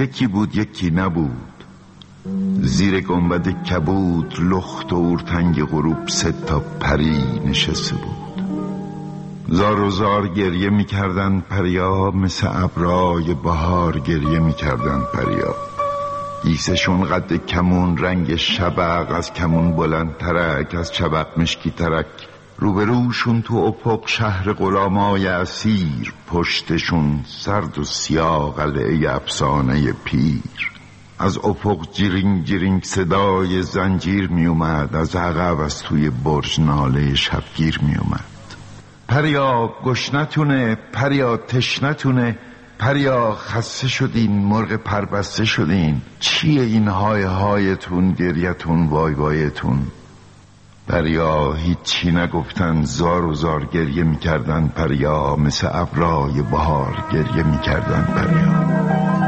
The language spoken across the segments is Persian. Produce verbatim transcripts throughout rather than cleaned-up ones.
یکی بود یکی نبود. زیر گنبد کبود لخت و اورتنگ غروب سه تا پری نشسته بود. زار و زار گریه میکردن پریا، مثل ابرای بهار گریه میکردن پریا. گیسشون قد کمون، رنگ شبق، از کمون بلند ترک، از چبق مشکی ترک. روبروشون تو افق شهر غلامای اسیر، پشتشون سرد و سیاه قلعه افسانه پیر. از افق جیرینگ جیرینگ صدای زنجیر می اومد، از عقب از توی برج ناله شبگیر می اومد. پریا گشنتونه، پریا تشنتونه، پریا خسته شدین، مرغ پربسته شدین، چیه این های هایتون، گریتون، وای وایتون؟ پریا هیچی نگفتن، زار و زار گریه میکردن پریا، مثل ابرای بهار گریه میکردن پریا.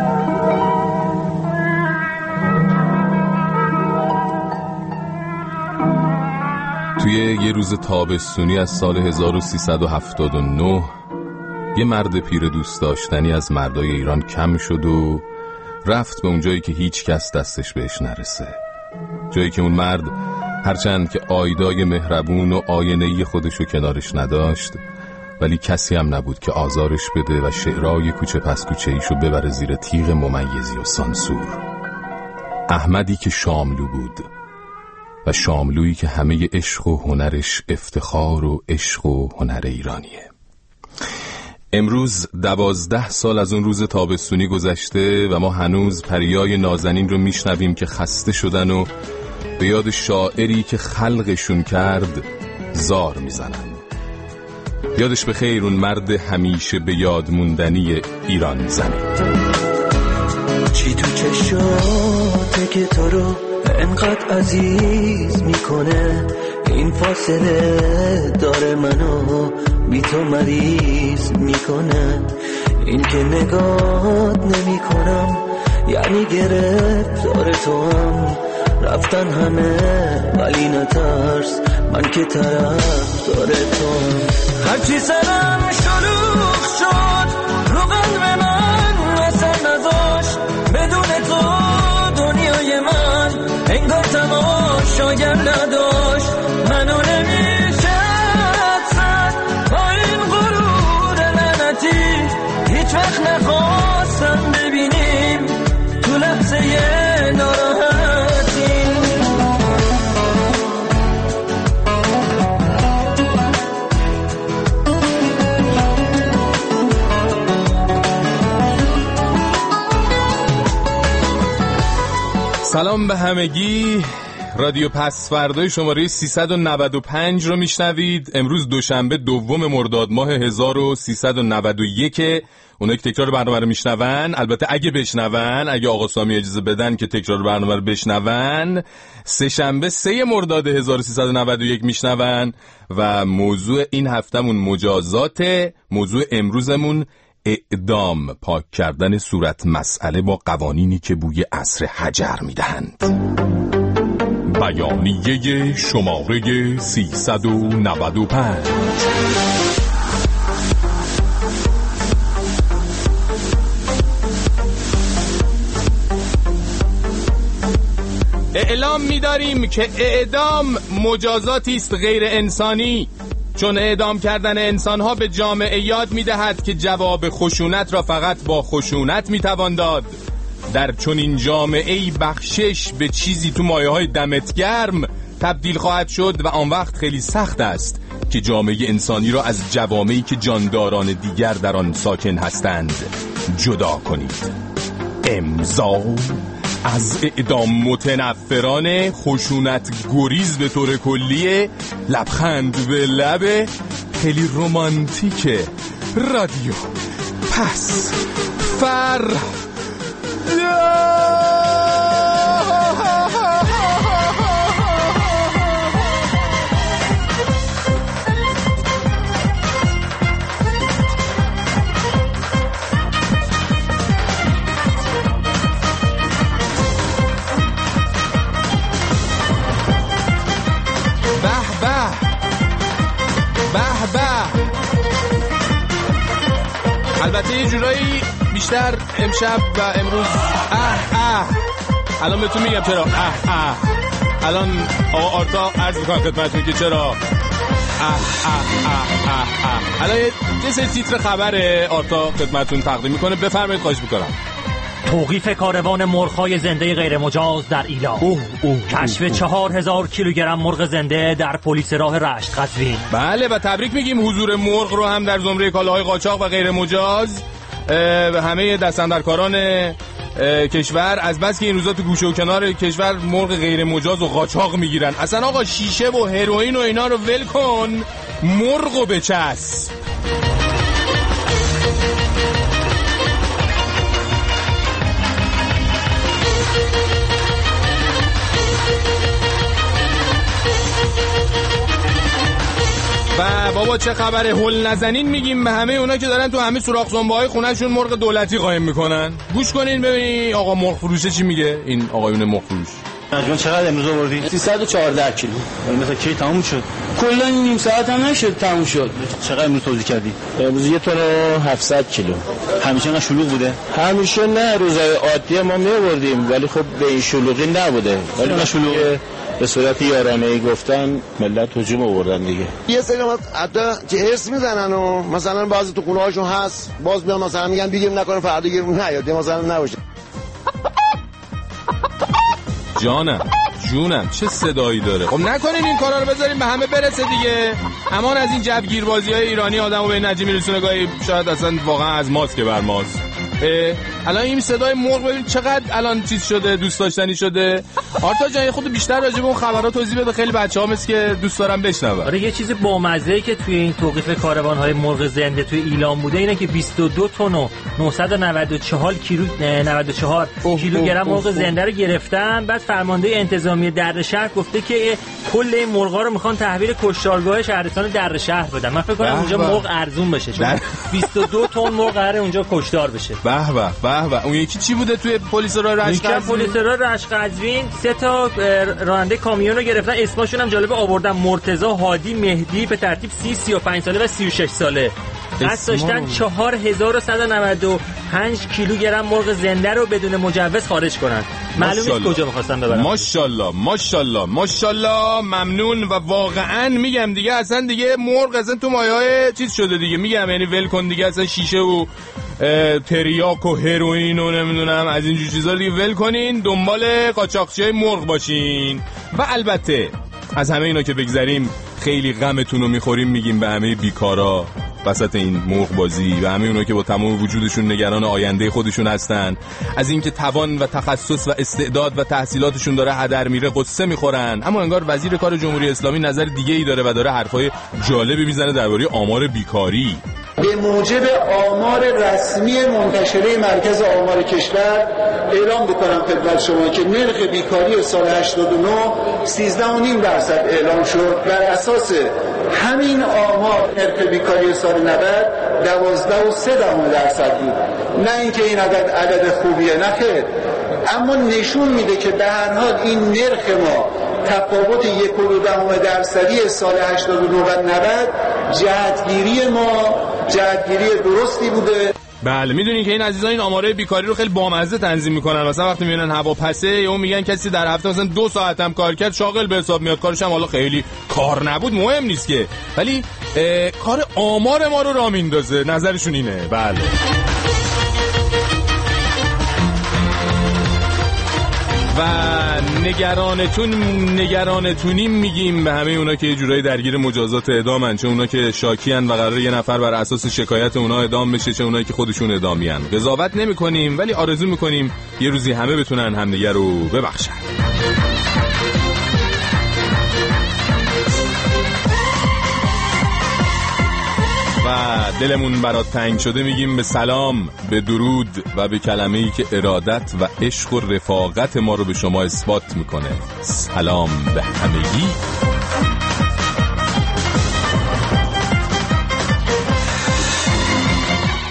توی یه روز تابستونی از سال هزار و سیصد و هفتاد و نه یه مرد پیر دوست داشتنی از مردای ایران کم شد و رفت به اون جایی که هیچ کس دستش بهش نرسه. جایی که اون مرد هرچند که آیدای مهربون و آینه‌ای خودشو کنارش نداشت، ولی کسی هم نبود که آزارش بده و شعرهای کوچه پس کوچه ایشو ببره زیر تیغ ممیزی و سانسور. احمدی که شاملو بود و شاملویی که همه عشق و هنرش افتخار و عشق و هنر ایرانیه. امروز دوازده سال از اون روز تابستونی گذشته و ما هنوز پریای نازنین رو میشنویم که خسته شدن و به یاد شاعری که خلقشون کرد زار میزنن. یادش به خیر اون مرد همیشه به یاد موندنی ایران زمید. چی تو چشاته که تو رو انقدر عزیز میکنه، این فاصله داره منو بی تو مریض میکنه. این که نگات نمی کنم یعنی گرفت داره تو هم رفتن همه، ولی نترس من که طرف داره تو. هرچی سرم شلوغ شد رو قلب من اثر نذاشت، بدون تو دنیای من انگار تماشاگر نداشت. منو نمیشه حدسن با این غرور لعنتی، هیچ وقت نخواستم ببینیم تو لحظه ناراحتی. سلام به همگی. رادیو پسفردای شماره سیصد و نود و پنج رو میشنوید. امروز دوشنبه دوم مرداد ماه هزار و سیصد و نود و یک. اونایی که تکرار برنامه رو میشنون، البته اگه بشنون، اگه آقا سامی اجازه بدن که تکرار برنامه رو بشنون، سه شنبه سه مرداد هزار و سیصد و نود و یک میشنون و موضوع این هفتمون مجازات. موضوع امروزمون اعدام، پاک کردن صورت مسئله با قوانینی که بوی عصر حجر میدهند. بیانیه شماره سیصد و نود و پنج. اعلام می‌داریم که اعدام مجازاتی است غیر انسانی، چون اعدام کردن انسان‌ها به جامعه یاد می‌دهد که جواب خشونت را فقط با خشونت می‌توان داد. در چنین جامعه‌ای بخشش به چیزی تو مایه‌های دمت گرم تبدیل خواهد شد و آن وقت خیلی سخت است که جامعه انسانی را از جوامعی که جانداران دیگر در آن ساکن هستند جدا کنید. امضا از اعدام متنفران خشونت گریز به طور کلی، لبخند به لب، خیلی رمانتیک رادیو پس فر البته یه جورایی بیشتر امشب و امروز اه اه الان بهتون میگم چرا اه اه الان آقا آرتا عرض میکنم خدمتتون که چرا اه اه اه اه اه الان یه سری تیتر خبر آرتا خدمتتون تقدیم میکنه. بفرمایید، خواهش میکنم. توقیف کاروان مرغ‌های زنده غیر مجاز در ایلام. اوه اوه کشف چهار هزار کیلوگرم مرغ زنده در پلیس راه رشت قزوین. بله و تبریک میگیم حضور مرغ رو هم در زمره کالاهای قاچاق و غیر مجاز به همه دستاندرکاران کشور، از بس که این روزا تو گوشه و کنار کشور مرغ غیر مجاز و قاچاق میگیرن. اصلا آقا شیشه و هروئین و اینا رو ول کن، مرغو بچسب. و بابا چه خبره، هول نزنین میگیم به همه اونا که دارن تو همه سوراخ زنبه‌های خونه‌شون مرغ دولتی قایم میکنن. گوش کنین ببینین آقا مرغ فروشه چی میگه. این آقایون مرغ فروش. مجموع چقدر امروز آوردی؟ سیصد و چهارده کیلو. مثلا کی تموم شد؟ کلا نیم ساعت هم نشد تموم شد. چقدر امروز توزیع کردی؟ امروز یه تن و هفتصد کیلو. همیشه انقدر شلوغ بوده؟ همیشه نه، روزای عادی ما می‌آوردیم ولی خب به این شلوغی نبوده. ولی ما شلوغ به صورت یارانه‌ای گفتن ملت هجوم آوردن دیگه. یه سری حتی که حس میزنن و مثلا بعضی تو خونه هاشون هست، باز میان مثلا میگن بگیم نکنه فردا گیرمون نیاد مثلا نباشه. جانم جونم چه صدایی داره. خب نکنین این کارا رو، بذاریم به همه برسه دیگه. امان از این جوگیربازی‌های ایرانی آدمو به نجی میرسونه، گاهی شاید اصلا واقعا از ماست که بر ماست. الان این صدای مرغ ببین چقدر الان چیز شده، دوست داشتنی شده. آرتا جان خود بیشتر راجع به اون خبرات توضیح بده، خیلی بچه‌ها مثل که دوست دارن بشنون. آره یه چیز بامزه‌ای که توی این توقیف کاروان‌های مرغ زنده توی ایلام بوده اینه که بیست و دو تن و نهصد و نود و چهار کیلو نود و چهار کیلوگرم مرغ زنده رو گرفتن. بعد فرمانده انتظامی در شهر گفته که کل این مرغا رو میخوان تحویل کشتارگاه شهرستان در شهر بدن. من فکر کنم اونجا مرغ ارزون بشه چون بیست و دو تن مرغ قراره اونجا کشتار بشه. به به به به. اون یکی چی بوده توی پلیس راه رشت قزوین؟ پلیس راه رشت قزوین سه تا راننده کامیون رو گرفتن، اسمشون هم جالب آوردن، مرتضی، هادی، مهدی، به ترتیب سی، سی و پنج ساله و سی و شش ساله. قصد داشتن چهار هزار و صد و نود و پنج کیلوگرم مرغ زنده رو بدون مجوز خارج کنن. معلوم نیست کجا می‌خواستن ببرن. ماشاءالله ماشاءالله ماشاءالله، ممنون. و واقعا میگم دیگه اصلا دیگه مرغ اصلا تو مایه‌های چیز شده دیگه، میگم یعنی ول کن دیگه، اصلا شیشه و تریاک و هروئین و نمیدونم از این جور چیزا دیگه ول کنین، دنبال قاچاقچیای مرغ باشین. و البته از همه اینا که بگذریم خیلی غمتون رو میخوریم، میگیم به همه بیکارا وسط این مرغ بازی و همه اونا که با تمام وجودشون نگران آینده خودشون هستن، از اینکه توان و تخصص و استعداد و تحصیلاتشون داره هدر میره قصه میخورن. اما انگار وزیر کار جمهوری اسلامی نظر دیگه ای داره و داره حرفای جالبی میزنه درباره آمار بیکاری. به موجب آمار رسمی منتشره مرکز آمار کشور اعلام بکنم خدمت شما که نرخ بیکاری سال هشتاد و نه سیزده و نیم درصد اعلام شد. بر اساس همین آمار نرخ بیکاری سال نود دوازده و سه دهم درصد بود. نه اینکه این عدد عدد خوبیه، نه خیر، اما نشون میده که به هر حال این نرخ ما تفاوت یک و دو دهم درصدی سال هشتاد و نه و نود جهتگیری ما جهتگیری درستی بوده. بله میدونین که این عزیزان این آماره بیکاری رو خیلی بامزه تنظیم میکنن. مثلا وقتی میبینن هوا پسه یا میگن کسی در هفته مثلا دو ساعت هم کار کرد شاغل به حساب میاد، کارش هم حالا خیلی کار نبود مهم نیست که، ولی کار آمار ما رو راه میندازه. نظرشون اینه. بله و نگرانتون نگرانتونیم میگیم به همه اونا که یه جورایی درگیر مجازات اعدامن، چه اونا که شاکیان و قراره یه نفر بر اساس شکایت اونا اعدام بشه، چه اونایی که خودشون اعدامین. قضاوت نمی‌کنیم ولی آرزو می‌کنیم یه روزی همه بتونن همدیگه رو ببخشن. و دلمون برات تنگ شده میگیم به سلام، به درود و به کلمه‌ای که ارادت و عشق و رفاقت ما رو به شما اثبات میکنه. سلام به همگی.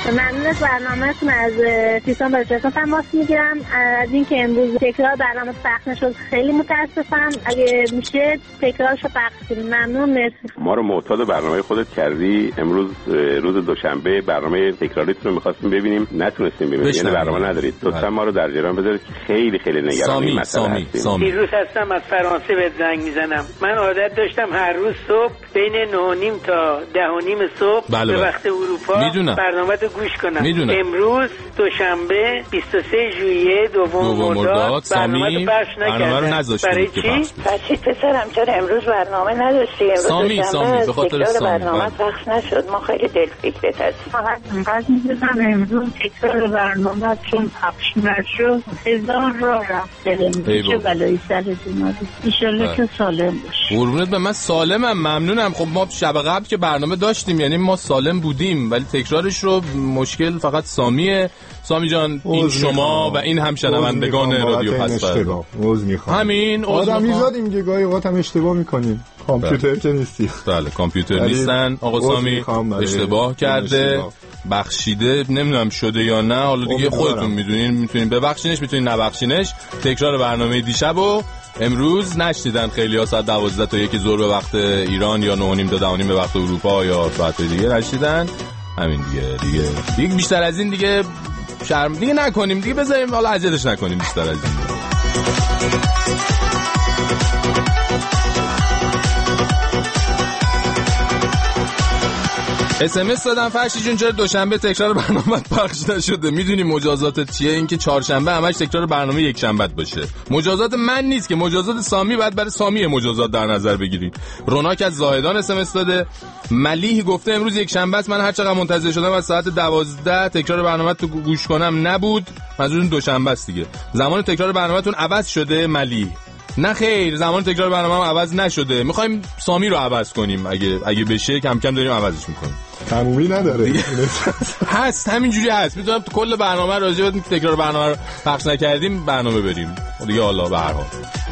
ممنون از برنامه‌تون. از سیستان بلوچستان تماس میگیرم. از اینکه امروز تکرار برنامه پخش نشد خیلی متاسفم. اگه میشه تکرارشو پخش کنید. ممنون، مرسی. ما رو معتاد برنامه خودت کردی. امروز روز دوشنبه برنامه تکراریتون رو می‌خواستیم ببینیم، نتونستیم ببینیم. یعنی برنامه ندارید. لطفاً ما رو در جریان بذارید. خیلی خیلی نگران این مسئله هستیم. پیروز هستم، از فرانسه به زنگ میزنم. من عادت داشتم هر روز صبح بین نه و نیم تا ده و نیم صبح بله به وقت اروپا برنامه رو گوش کنم. میدونم. امروز دوشنبه بیست و سه ژوئیه دوم مرداد برنامه رو پخش نکردم. برای چی؟ فرشید پسرم چرا امروز برنامه نداشتی؟ سامی سامی به خاطر سامی برنامه پخش نشد. ما خیلی دلفکرت هستیم. فقط اینقدر می‌دونم امروز تکرار برنامه چون پخش نشد هزار راه رفته. چه بلایی سرتون اومد. ان شاءالله که سالم باشی. قربونت به من سالمم، ممنونم. خب ما شب قبل که برنامه داشتیم یعنی ما سالم بودیم، ولی تکرارش رو مشکل فقط سامیه. سامی جان این شما و این هم شنوندگان رادیو پس‌فردا. عذر میخوام. همین آدم میزادیم که گاهی اوقات هم اشتباه میکنیم. کامپیوتر که نیستی. بله کامپیوتر نیستن. آقا سامی اشتباه کرده، بخشیده، نمیدونم شده یا نه، حالا دیگه خودتون میدونین. میتونین ببخشینش، میتونین نبخشینش. تکرار برنامه دیشبو امروز نشنیدن خیلی ها، ساعت دوازده تا یک ظهر به وقت ایران یا نه و نیم تا ده و نیم به وقت اروپا یا ساعت دیگه نشنیدن. همین دیگه دیگه دیگه بیشتر از این دیگه شرم دیگه نکنیم دیگه، بذاریم حالا اذیتش نکنیم بیشتر از این. اس ام اس دادم فرشی جون چرا دوشنبه تکرار برنامه پخش نشده؟ میدونی مجازاتت چیه؟ اینکه چهارشنبه همش تکرار برنامه یک شنبه باشه. مجازات من نیست که، مجازات سامی. بعد برای سامی مجازات در نظر بگیرید. روناک از زاهدان اس ام اس داده. ملیح گفته امروز یک شنبه است، من هر چقدر منتظر شدم از ساعت دوازده تکرار برنامه تو گوش کنم نبود. منظورم دوشنبه است دیگه. زمان تکرار برنامه‌تون عوض شده ملیح؟ نه خیر، زمان تکرار برنامه هم عوض نشده. میخوایم سامی رو عوض کنیم، اگه اگه بشه کم کم داریم عوضش میکنیم. تمومی نداره. هست همینجوری هست. میتونم تو کل برنامه راجع به تکرار برنامه رو پخش نکردیم برنامه بریم دیگه. حالا به هر حال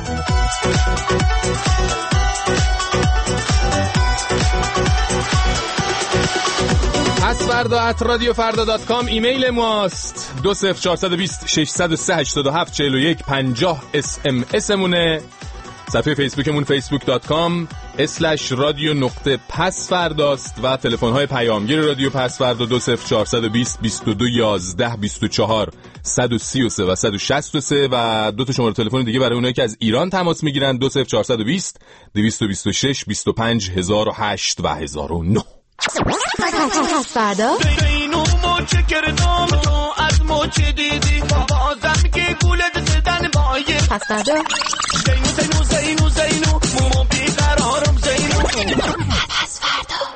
پس فردا ات رادیو فردا دات کام ایمیل ماست. دو صفر چهار دو صفر شش صفر سه هشت هفت چهار یک پنجاه اس ام اس مونه. صفحه فیسبوکمون فیسبوک دات کام اسلش رادیو نقطه پس فرداست و تلفن های پیامگیر رادیو پس فردا دو صفر چهار دو صفر بیست و دو یازده بیست و چهار صد و سی و سه و صد و شصت و سه و دو تا شماره تلفن دیگه برای اونایی که از ایران تماس میگیرن دو صفر چهار دو صفر دویست و بیست و شش بیست و پنج هزار و هشت و هزار و نه. پس فردا اینو موچه کردم تو از موچه دیدی بازم که گولت زدن بایه. پس فردا زینو زینو زینو زینو مومو بیقرارم زینو. پس فردا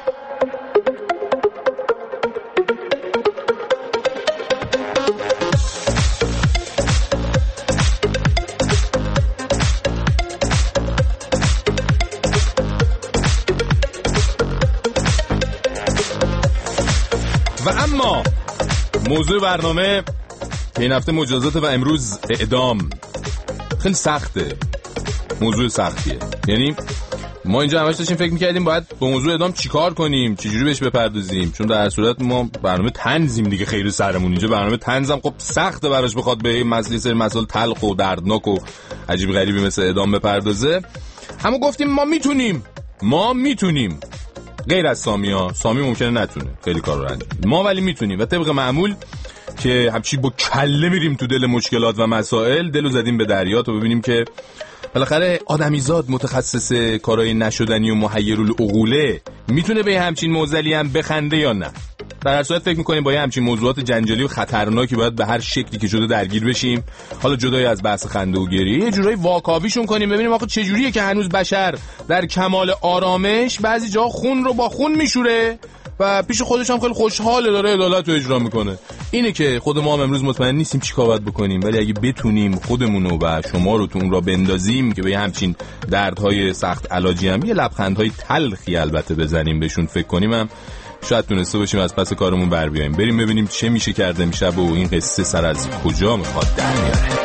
و اما موضوع برنامه این هفته مجازات و امروز اعدام. خیلی سخته، موضوع سختیه. یعنی ما اینجا همش داشتیم فکر میکردیم باید با موضوع اعدام چیکار کنیم، چجوری بهش بپردازیم، چون در صورت ما برنامه طنزیم دیگه. خیلی سرمون اینجا برنامه طنزم خب سخته براش بخواد به این مسئله سری مسائل تلخ و دردناک و عجیب غریبی مثل اعدام بپردازه. اما گفتیم ما میتونیم ما میتونیم غیر از سامی ها. سامی ممکنه نتونه خیلی کار رو انجام، ما ولی میتونیم و طبق معمول که همچی با کله میریم تو دل مشکلات و مسائل، دلو زدیم به دریا تا ببینیم که بالاخره آدمیزاد متخصص کارهای نشدنی و محیرالعقوله میتونه به همچین موزلی هم بخنده یا نه. در هر صورت فکر میکنیم با همچین موضوعات جنجالی و خطرناکی باید به هر شکلی که شده درگیر بشیم. حالا جدای از بحث خنده و گریه یه جورایی واکاویشون کنیم، ببینیم آخه چه جوریه که هنوز بشر در کمال آرامش بعضی جا خون رو با خون میشوره و پیش خودش هم خیلی خوشحاله داره عدالت رو اجرا میکنه. اینه که خود ما هم امروز مطمئن نیستیم چی کار باید بکنیم، ولی اگه بتونیم خودمونو و شما رو تو اون را بندازیم که به همچین دردهای سخت علاجی هم یه لبخندهای تلخی البته بزنیم بهشون فکر کنیم، هم شاید تونسته باشیم از پس کارمون بر بیاییم. بریم ببینیم چه میشه کرده میشه و این قصه سر از کجا میخواد در بیاره.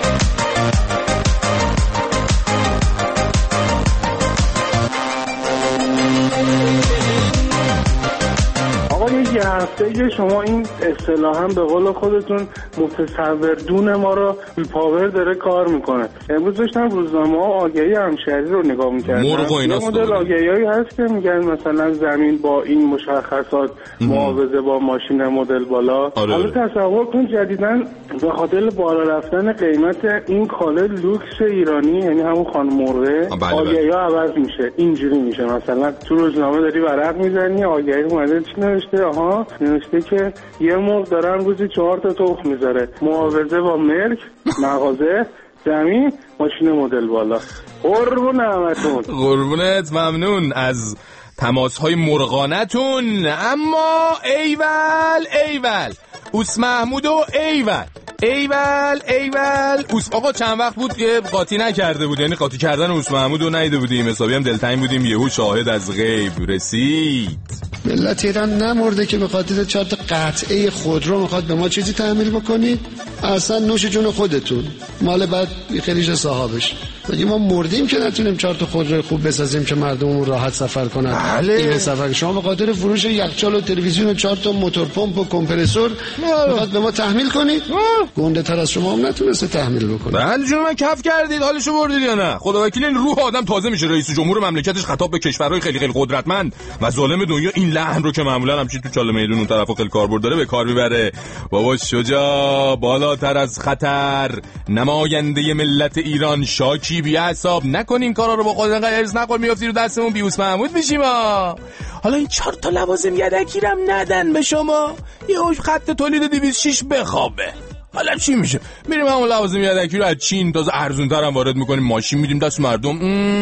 آقای هفته که شما این اصطلاحاً به قول خودتون متصور دون ما رو پاور داره کار میکنه. امروز داشتم روزنامه ها آگهی همشهری رو نگاه میکردم. مرغ و اینا مدل آگهیایی هست که میگن مثلا زمین با این مشخصات معاوضه با ماشین مدل بالا. آره حالا تصور کن جدیداً به خاطر بالا رفتن قیمت این کالا لوکس ایرانی، یعنی همون خانم مرغه، آگهی ها عوض میشه. اینجوری میشه مثلا تو روزنامه داری ورق میزنی، آگهی اومده چی نوشته؟ آها نوشته که یه مرغ دارن روزی چهار تا تخم میذاره، معاوضه با مرغ، مغازه، زمین، ماشین مدل بالا. قربون نعمتون. قربونت، ممنون از تماس‌های مرغانتون. اما ایول ایول اوس محمود و ایول ایول ایول اوس آقا چند وقت بود که قاطی نکرده بود، یعنی قاطی کردن اوس محمود رو ندیده بودیم، حسابی هم دلتنگ بودیم، یهو شاهد از غیب رسید. ملت ایران نمرده که به خاطر چهار تا قطعه خودرو میخواد به ما چیزی تحمیل بکنید؟ اصلا نوش جون خودتون، مال بعد خیلیش صاحبش. مگه ما مردیم که نتونیم چهار تا خودرو خوب بسازیم که مردممون راحت سفر کنن؟ بله. این سفر شما به خاطر فروش یخچال و تلویزیون و چهار تا موتور پمپ و کمپرسور میخواد به ما تحمیل کنید؟ گنده تر از شما هم نتونسته تحمیل بکنه. بله جون من کف کردید، حالشو بردید یا نه؟ خدا وکیل این روح آدم تازه میشه رئیس جمهور مملکتش خطاب به کشورهای خیلی خیلی قدرتمند و ظالم دنیا این لحن رو که معمولا همچین تو چاله میدون اون طرفو خیلی کاربرد داره به کار میبره. بابا شجاع بالاتر از خطر، نماینده ملت ایران شاکی بی حساب نکنین کارا رو با خود انقدر ارز نخور میافتی رو دستمون بیوس محمود میشیم. حالا این چهار تا لوازم یدکی رم ندن به شما، یه خط تولید دویست و شش بخوابه. حالا چی میشه؟ میریم همون لوازم یدکی رو از چین تازه ارزون‌تر هم وارد میکنیم، ماشین میدیم دست مردم،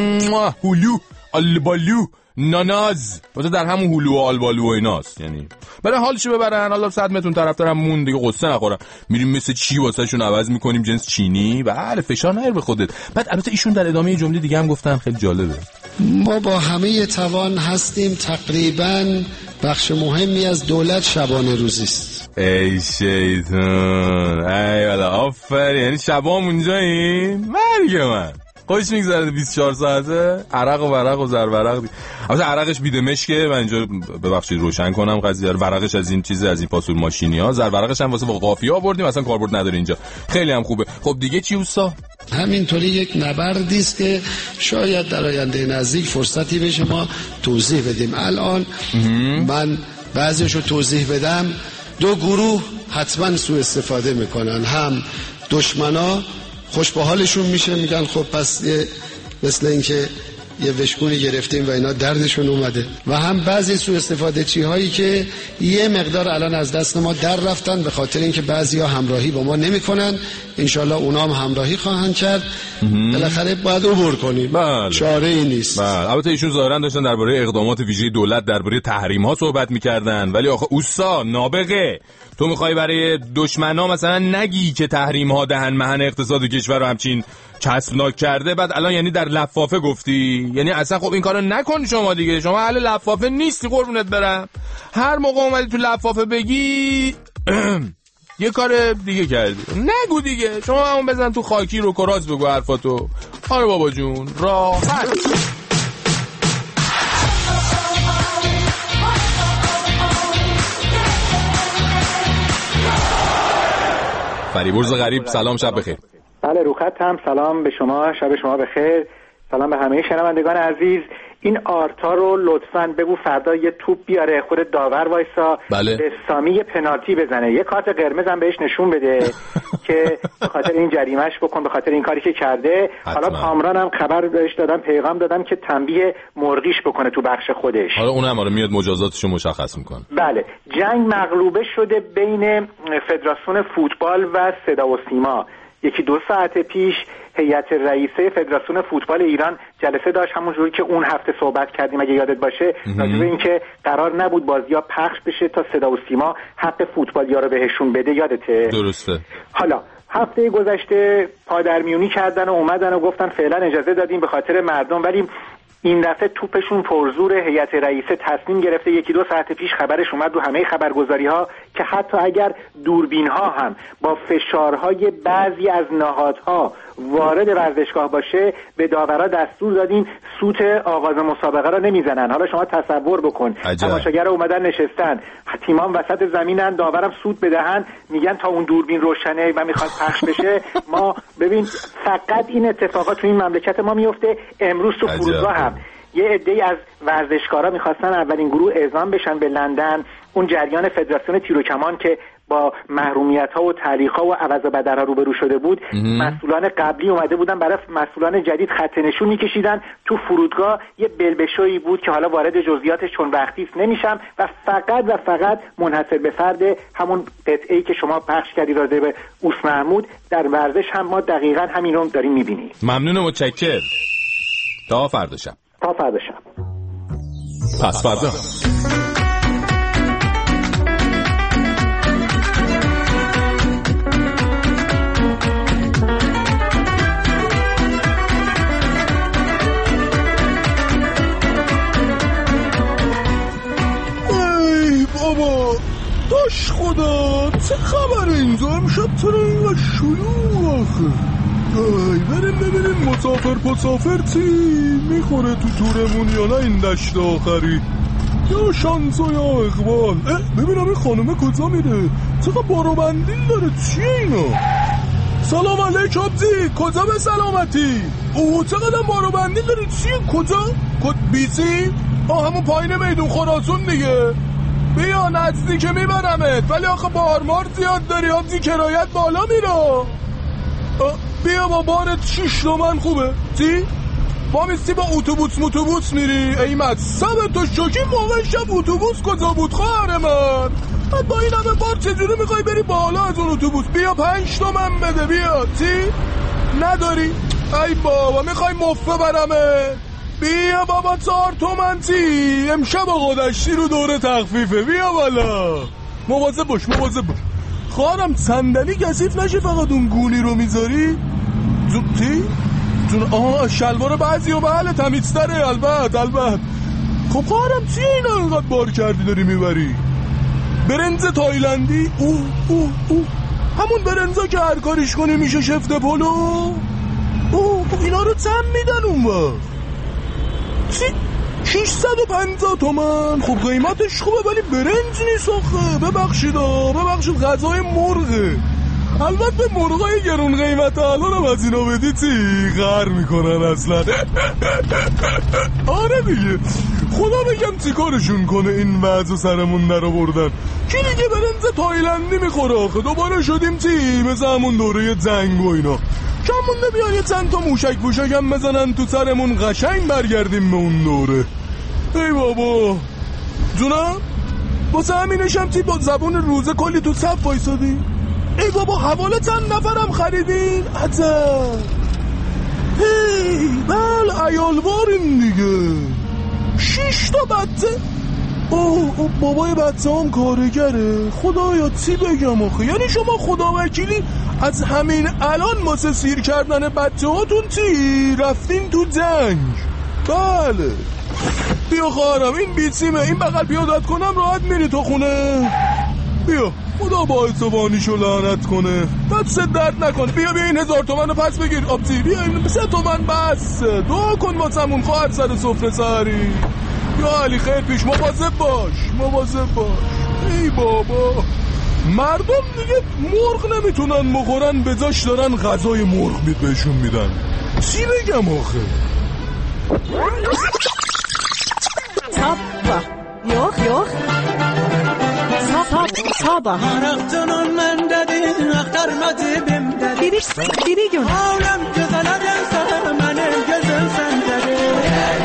هولو آلبالو ناناز واسه در همون هولو و آلبالو و ایناست، یعنی برای حالشو ببرن. حالا صد متر طرفدارم مون دیگه قصه نخورم، میریم مثل چی واسه شون عوض میکنیم جنس چینی. بله فشار نیار به خودت. بعد البته ایشون در ادامه جمله دیگه هم گفتن خیلی جالبه، ما با همه توان هستیم، تقریبا بخش مهمی از دولت شبانه روزی است. ای شیطان، ای والا آفرین، یعنی شبام اونجاییم؟ مرگ من خوش میگذره بیست و چهار ساعته عرق و ورق و زر ورق دی. البته عرقش بی دمشقه، من اینجا ببخشید روشن کنم قضیه، ورقش از این چیزه، از این پاسور ماشینی‌ها، زر ورقش هم واسه قافیه آوردیم، اصلا کاربرد نداره اینجا، خیلی هم خوبه. خب دیگه چی اوستا؟ همینطوری یک نبردی است که شاید در آینده نزدیک فرصتی بشه ما توضیح بدیم. الان من بعضیشو توضیح بدم، دو گروه حتما سوء استفاده میکنن، هم دشمنا خوش به حالشون میشه، میگن خب پس یه مثل اینکه یه وشکونی گرفتیم و اینا دردشون اومده، و هم بعضی سوء استفاده چی هایی که یه مقدار الان از دست ما در رفتن به خاطر اینکه بعضیا همراهی با ما نمیکنن، انشالله اونا هم همراهی خواهند کرد، بالاخره باید عبور کنیم. بله. چاره ای نیست. بله. البته ایشون ظاهرا داشتن درباره اقدامات ویژه دولت درباره تحریم ها صحبت میکردن، ولی آخه اوستا نابغه، تو میخوای برای دشمنا مثلا نگی که تحریم ها دهن مهن اقتصاد کشور رو همچین چسبناک کرده، بعد الان یعنی در لفافه گفتی؟ یعنی اصلا خب این کارو نکن شما دیگه، شما اهل لفافه نیستی قربونت برم. هر موقع اومدی تو لفافه بگی یه کار دیگه کردی، نگو دیگه، شما همون بزن تو خاکی رو کراز بگو حرفاتو. آره بابا جون راحت. فریبرز غریب سلام، شب بخیر. بله رو خطم، سلام به شما، شب شما بخیر، سلام به همه شنوندگان عزیز. این آرتا رو لطفاً بگو فردا یه توپ بیاره، خود داور وایسا بله. به سامی یه پنالتی بزنه، یه کارت قرمز هم بهش نشون بده که به خاطر این جریمهش بکن، به خاطر این کاری که کرده. حالا کامران هم خبر بهش دادم، پیغام دادم که تنبیه مرغیش بکنه تو بخش خودش. حالا اونم آره میاد مجازاتشو مشخص میکنه. بله. جنگ مغلوبه شده بین فدراسیون فوتبال و صدا و سیما. یکی دو ساعت پیش هیئت رئیسه فدراسیون فوتبال ایران جلسه داشت، همونجوری که اون هفته صحبت کردیم اگه یادت باشه، راجع به اینکه قرار نبود بازی‌ها پخش بشه تا صدا و سیما حق فوتبالیا رو بهشون بده، یادته؟ درسته. حالا هفته گذشته پادرمیونی کردن و اومدن و گفتن فعلا اجازه دادیم به خاطر مردم، ولی این دفعه توپشون پرزور. هیئت رئیسه تصمیم گرفته، یکی دو ساعت پیش خبرش اومد رو همه خبرگزاری‌ها که حتی اگر دوربین ها هم با فشارهای بعضی از نهادها وارد ورزشگاه باشه به داورا دستور دادیم سوت آغاز مسابقه را نمیزنن. حالا شما تصور بکن تماشاگر اومدن نشستن، تیمان وسط زمینن، داورم سوت بدهن، میگن تا اون دوربین روشنه و میخواد پخش بشه. ما ببین فقط این اتفاقات تو این مملکت ما میفته. امروز تو فرودگاه هم یه عده‌ای از ورزشکارا میخواستن اولین گروه اعزام بشن به لندن. اون جریان فدراسیون تیر و کمان که با محرومیت‌ها و تعلیق‌ها و عوض و بدل‌ها روبرو شده بود، مسئولان قبلی اومده بودن برای مسئولان جدید خط نشون می‌کشیدن. تو فرودگاه یه بلبشویی بود که حالا وارد جزئیاتش چون وقتی است نمیشم و فقط و فقط منحصر به فرد همون قطعه‌ای که شما پخش کردی راجع به اوس محمود در ورزش هم ما دقیقاً همین رو داریم می‌بینیم. ممنون، متشکرم. تا فردا شب. تا فردا شب. پس فردا. داش خدا چه خبر اینجا؟ امشب چرا اینقدر شلوغ آخه؟ ای بریم ببینیم مسافر پسافر چی میخوره تو تورمون یا نه این دشت آخری، یا شانس و یا اقبال. ببینم این خانومه کجا میره؟ چقدر بارو بندیل داره؟ چیه اینا؟ سلام علیک آبزی، کجا به سلامتی؟ اوه چقدر بارو بندیل داره؟ چیه؟ کجا؟ کد بیسی؟ آه همون پایین میدون خراسون دیگه. بیا نزدیک میبرمت، ولی آخه بارمار زیاد داری آبزی، کرایت بالا میره. بیا با بارت شیش تومن خوبه چی؟ ما میستی با اتوبوس متوبوس میری؟ ای مصب تو شوکی موقع شب اتوبوس کجا بود خواهر من؟ بعد با این همه بار چجوری میخوای بری بالا از اون اتوبوس؟ بیا پنج تومن بده بیا چی؟ نداری؟ ای بابا میخوای مفه برمه؟ بیا بابا چهار تومن چی؟ امشب آقا دشتی رو دوره تخفیفه، بیا بالا. مواظب باش مواظب باش خواهرم، صندلی کثیف نشه فقط اون گونی رو میذاری. چی؟ جون آها شلوار بعضی و بله تمیزتره. البته البته. خب خواهرم چیه اینا اینقدر بار کردی داری میبری؟ برنز تایلندی؟ اوه اوه اوه همون برنزا که هر کاریش کنی میشه شفت پلو. اوه اینا رو چند میدن اون وقت؟ چی؟ ششصد و پنجاه تومن. خب قیمتش خوبه ولی برنج نیست آخه. ببخشید آه ببخشید غذای مرغه. البته مرغای گرون قیمت الان هم از اینا بدی چی؟ غر میکنن اصلا. آره دیگه خدا بگم چی کارشون کنه این وضع سرمون در آوردن. کی دیگه برنج تایلندی میخوره آخه؟ دوباره شدیم چی؟ مثل همون دوره جنگ و اینا. کم مونده بیان یه چند تا موشک موشک هم بزنن تو سرمون قشنگ برگردیم به اون دوره. ای بابا جونم واسه همینشم چی با زبون روزه کلی تو صف وایسادی؟ ای بابا حواله چند نفرم خریدین؟ عجب. هی بل عیالواریم دیگه. شش تا بچه. اوه او بابای بچه هم کارگره. خدایا چی بگم آخه؟ یعنی شما خدا وکیلی از همین الان واسه سیر کردن بچه هاتون چی؟ رفتین تو جنگ؟ بله بیا خواهرم این بیسیمه، این بغل پیادت کنم راحت میری تو خونه. بیا خدا باعث وانیشو لعنت کنه. دست درد نکنه. بیا بیا این هزار تومن رو پس بگیر آبزی. بیا این سه تومن بس. دعا کن واسمون خواهر سر سفره سهری. یا علی خیر پیش. مواظب باش مواظب باش. ای بابا مردم دیگه مرغ نمیتونن بخورن به جاش دارن غذای مرغ میت بهشون میدن. چی بگم آخه؟ Sabah yok yok Sabah Araqçının məndədir, axtarmadı bimdədir. Biri, biri gün Aləm gözələdən sağır, mənim gözüm səndədir.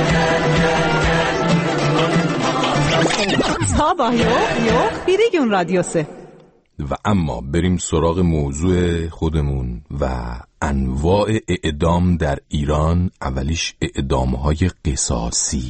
Sabah yok yok biri gün radyosu. و اما بریم سراغ موضوع خودمون و انواع اعدام در ایران. اولیش اعدام‌های قصاصی.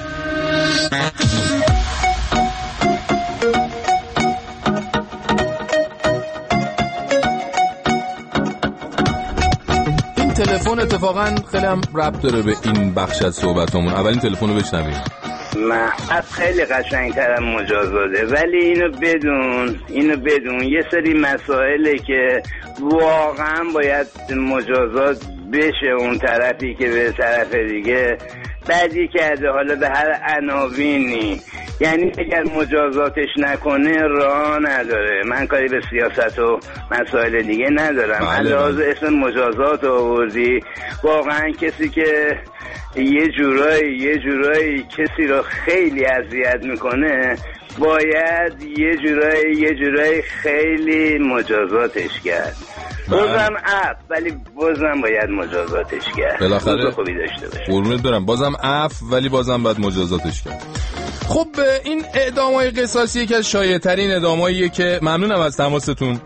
این تلفن اتفاقا خیلی هم ربط داره به این بخش از صحبتمون. اولین تلفن رو بشنویم. محبت خیلی قشنگتر از مجازاته، ولی اینو بدون اینو بدون یه سری مسائله که واقعا باید مجازات بشه اون طرفی که به طرف دیگه بدی کرده، حالا به هر عناوینی. یعنی اگر مجازاتش نکنه راه نداره. من کاری به سیاست و مسائل دیگه ندارم. علاوه اسم مجازات آوردی، واقعا کسی که یه جورایی یه جورایی کسی رو خیلی اذیت میکنه باید یه جورایی یه جورایی خیلی مجازاتش کرد. بازم عف ولی بازم باید مجازاتش کرد. بالاخره خوبی داشته باشه. قربونت برم، بازم عف ولی بازم باید مجازاتش کرد. خب این اعدام‌های قصاصی یکی از شایع‌ترین اعدام‌هاییه که ممنونم از تماستون.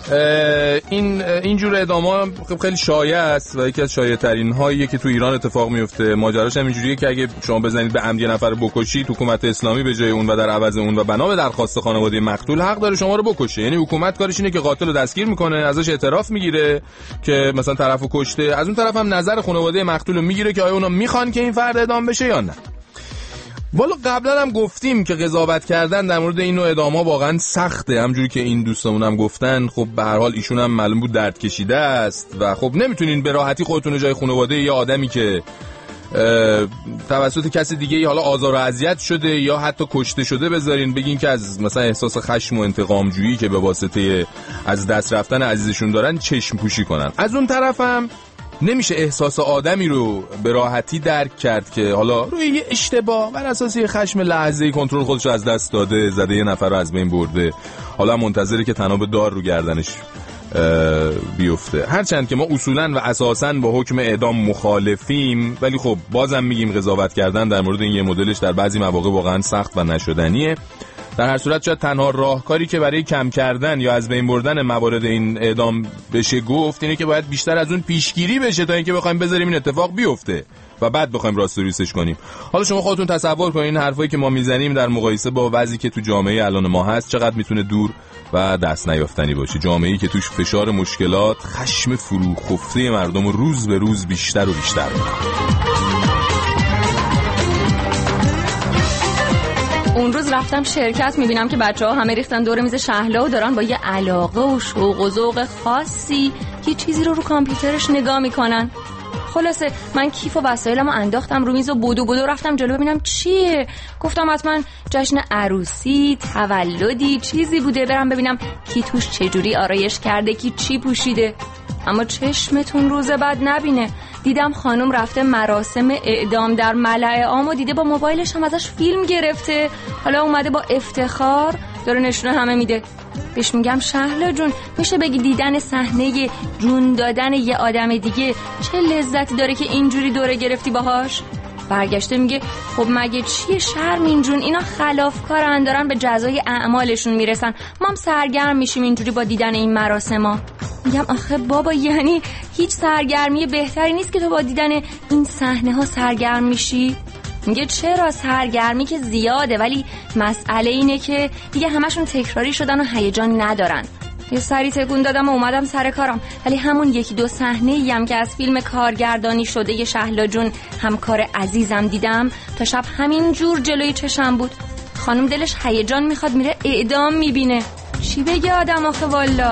این اینجور اعدام‌ها خیلی شایع است و یکی از شایع‌ترین هاییه که تو ایران اتفاق میفته. ماجراش هم اینجوریه که اگه شما بزنید به عمد یه نفر بکشید، حکومت اسلامی به جای اون و در عوض اون و بنا به درخواست خانواده مقتول حق داره شما رو بکشه. یعنی حکومت کارش اینه که قاتل رو دستگیر میکنه، ازش اعتراف میگیره که مثلا طرفو کشته، از اون طرف هم نظر خانواده مقتول رو میگیره که آیا اونا میخوان که این فرد اعدام بشه یا نه. والا قبلا هم گفتیم که قضاوت کردن در مورد این نوع اعدام‌ها واقعا سخته، همجوری که این دوستمون هم گفتن. خب به هر حال ایشون هم معلوم بود درد کشیده است و خب نمیتونین به راحتی خودتون جای خانواده یا آدمی که توسط کسی دیگه حالا آزار و اذیت شده یا حتی کشته شده بذارین، بگین که از مثلا احساس خشم و انتقام جویی که به واسطه از دست رفتن عزیزشون دارن چشم پوشی کنن. از اون طرف هم نمیشه احساس آدمی رو به راحتی درک کرد که حالا روی یه اشتباه بر اساس یه خشم لحظه‌ای کنترل خودش رو از دست داده، زده یه نفر رو از بین برده، حالا منتظره که تناب دار رو گردنش بیفته. هرچند که ما اصولاً و اساساً با حکم اعدام مخالفیم، ولی خب بازم میگیم قضاوت کردن در مورد این یه مدلش در بعضی مواقع واقعاً سخت و نشدنیه. در هر صورت شاید تنها راهکاری که برای کم کردن یا از بین بردن موارد این اعدام بشه گفت اینه که باید بیشتر از اون پیشگیری بشه تا اینکه بخوایم بذاریم این اتفاق بیفته و بعد بخوایم راست و ریسش کنیم. حالا شما خودتون تصور کنین این حرفایی که ما میزنیم در مقایسه با وضعی که تو جامعه الان ما هست چقدر میتونه دور و دست نیافتنی باشه. جامعه‌ای که توش فشار مشکلات، خشم فروخفته مردم رو روز به روز بیشتر و بیشتر می‌کنه. اون روز رفتم شرکت، میبینم که بچه‌ها همه ریختن دور میز شهلا و دارن با یه علاقه و شوق و ذوق خاصی یه چیزی رو رو کامپیوترش نگاه میکنن. خلاصه من کیف و وسایلمو انداختم رو میز و بودو بودو رفتم جلو ببینم چیه. گفتم حتما جشن عروسی، تولدی چیزی بوده، برم ببینم کی توش چجوری آرایش کرده، کی چی پوشیده. اما چشمتون روز بعد نبینه، دیدم خانم رفته مراسم اعدام در ملأ عام و دیده با موبایلش هم ازش فیلم گرفته. حالا اومده با افتخار داره نشونه همه میده. بهش میگم شهلا جون، میشه بگی دیدن صحنه جون دادن یه آدم دیگه چه لذتی داره که اینجوری دوره گرفتی باهاش؟ برگشته میگه خب مگه چیه شرمین جون، اینا خلافکارن، دارن به جزای اعمالشون میرسن، ما هم سرگرم میشیم اینجوری با دیدن این مراسما. میگم آخه بابا یعنی هیچ سرگرمی بهتری نیست که تو با دیدن این صحنه ها سرگرم میشی؟ میگه چرا، سرگرمی که زیاده، ولی مسئله اینه که دیگه همشون تکراری شدن و هیجان ندارن. یه سری تکون دادم و اومدم سر کارم، ولی همون یکی دو صحنه‌ای هم که از فیلم کارگردانی شده ی شهلا جون همکار عزیزم دیدم تا شب همین جور جلوی چشم بود. خانم دلش هیجان میخواد میره اعدام میبینه، چی بگه آدم آخه والا.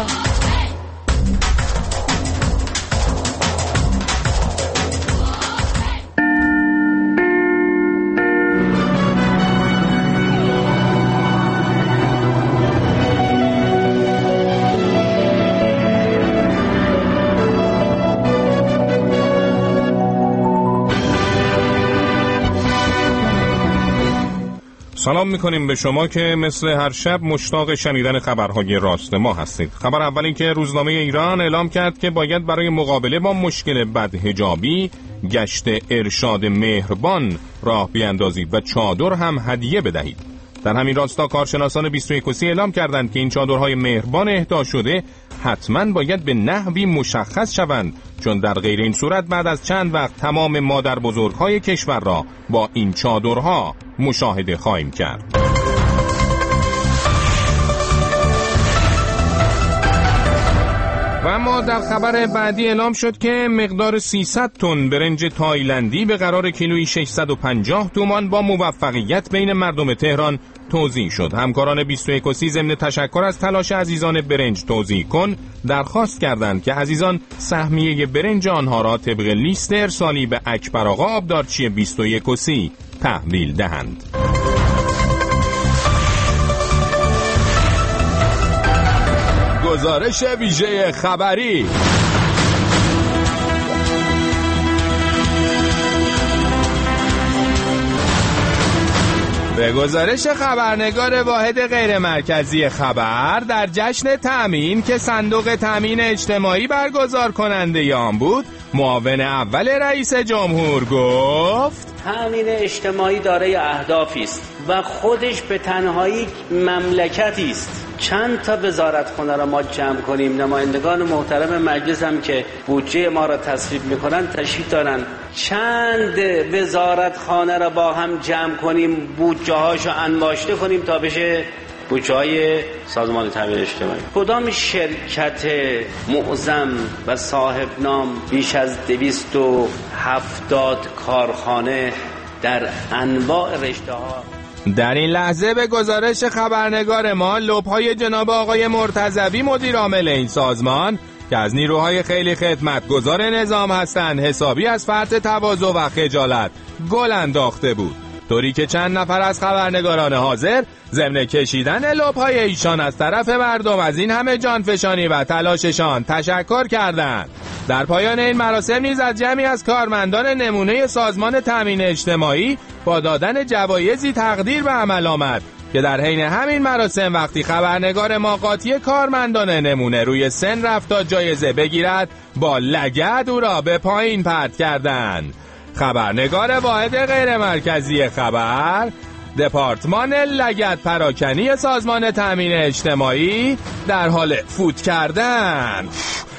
سلام میکنیم به شما که مثل هر شب مشتاق شنیدن خبرهای راست ما هستید. خبر اول این که روزنامه ایران اعلام کرد که باید برای مقابله با مشکل بدحجابی گشت ارشاد مهربان راه بیاندازید و چادر هم هدیه بدهید. در همین راستا کارشناسان بیست و یکوسی اعلام کردند که این چادرهای مهربان اهدا شده حتما باید به نحوی مشخص شوند، چون در غیر این صورت بعد از چند وقت تمام مادر بزرگهای کشور را با این چادرها مشاهده خواهیم کرد. و اما در خبر بعدی اعلام شد که مقدار سیصد تن برنج تایلندی به قرار کیلویی ششصد و پنجاه تومان با موفقیت بین مردم تهران توزیع شد. همکاران بیست و یک و سی ضمن تشکر از تلاش عزیزان برنج توزیع کن درخواست کردند که عزیزان سهمیه برنج آنها را طبق لیست ارسالی به اکبر آقا آبدارچی بیست و یک و سی تحویل دهند. گزارش ویژه خبری. به گزارش خبرنگار واحد غیر مرکزی خبر، در جشن تأمین که صندوق تأمین اجتماعی برگزار کننده آن بود، معاون اول رئیس جمهور گفت تأمین اجتماعی دارای اهدافی است و خودش به تنهایی مملکتی است. چند تا وزارتخانه را ما جمع کنیم، نمایندگان محترم مجلس هم که بودجه ما را تصویب میکنن تشریف دارن، چند وزارتخانه را با هم جمع کنیم، بودجه هاشو انباشته کنیم تا بشه بودجه های سازمان تأمین اجتماعی. کدام شرکت معظم و صاحب نام بیش از دویست و هفتاد کارخانه در انواع رشته ها. در این لحظه به گزارش خبرنگار ما، لب‌های جناب آقای مرتضوی مدیر عامل این سازمان که از نیروهای خیلی خدمتگزار نظام هستند حسابی از فرط تواضع و خجالت گل انداخته بود، طوری که چند نفر از خبرنگاران حاضر ضمن کشیدن لب‌های ایشان از طرف مردم از این همه جانفشانی و تلاششان تشکر کردند. در پایان این مراسم نیز از جمعی از کارمندان نمونه سازمان تأمین اجتماعی با دادن جوایزی تقدیر به عمل آمد که در حین همین مراسم وقتی خبرنگار ما قاطی کارمندان نمونه روی سن رفت تا جایزه بگیرد، با لگد او را به پایین پرت کردند. خبرنگار واحد غیر مرکزی خبر، دپارتمان لگد پراکنی سازمان تأمین اجتماعی در حال فوت کردن.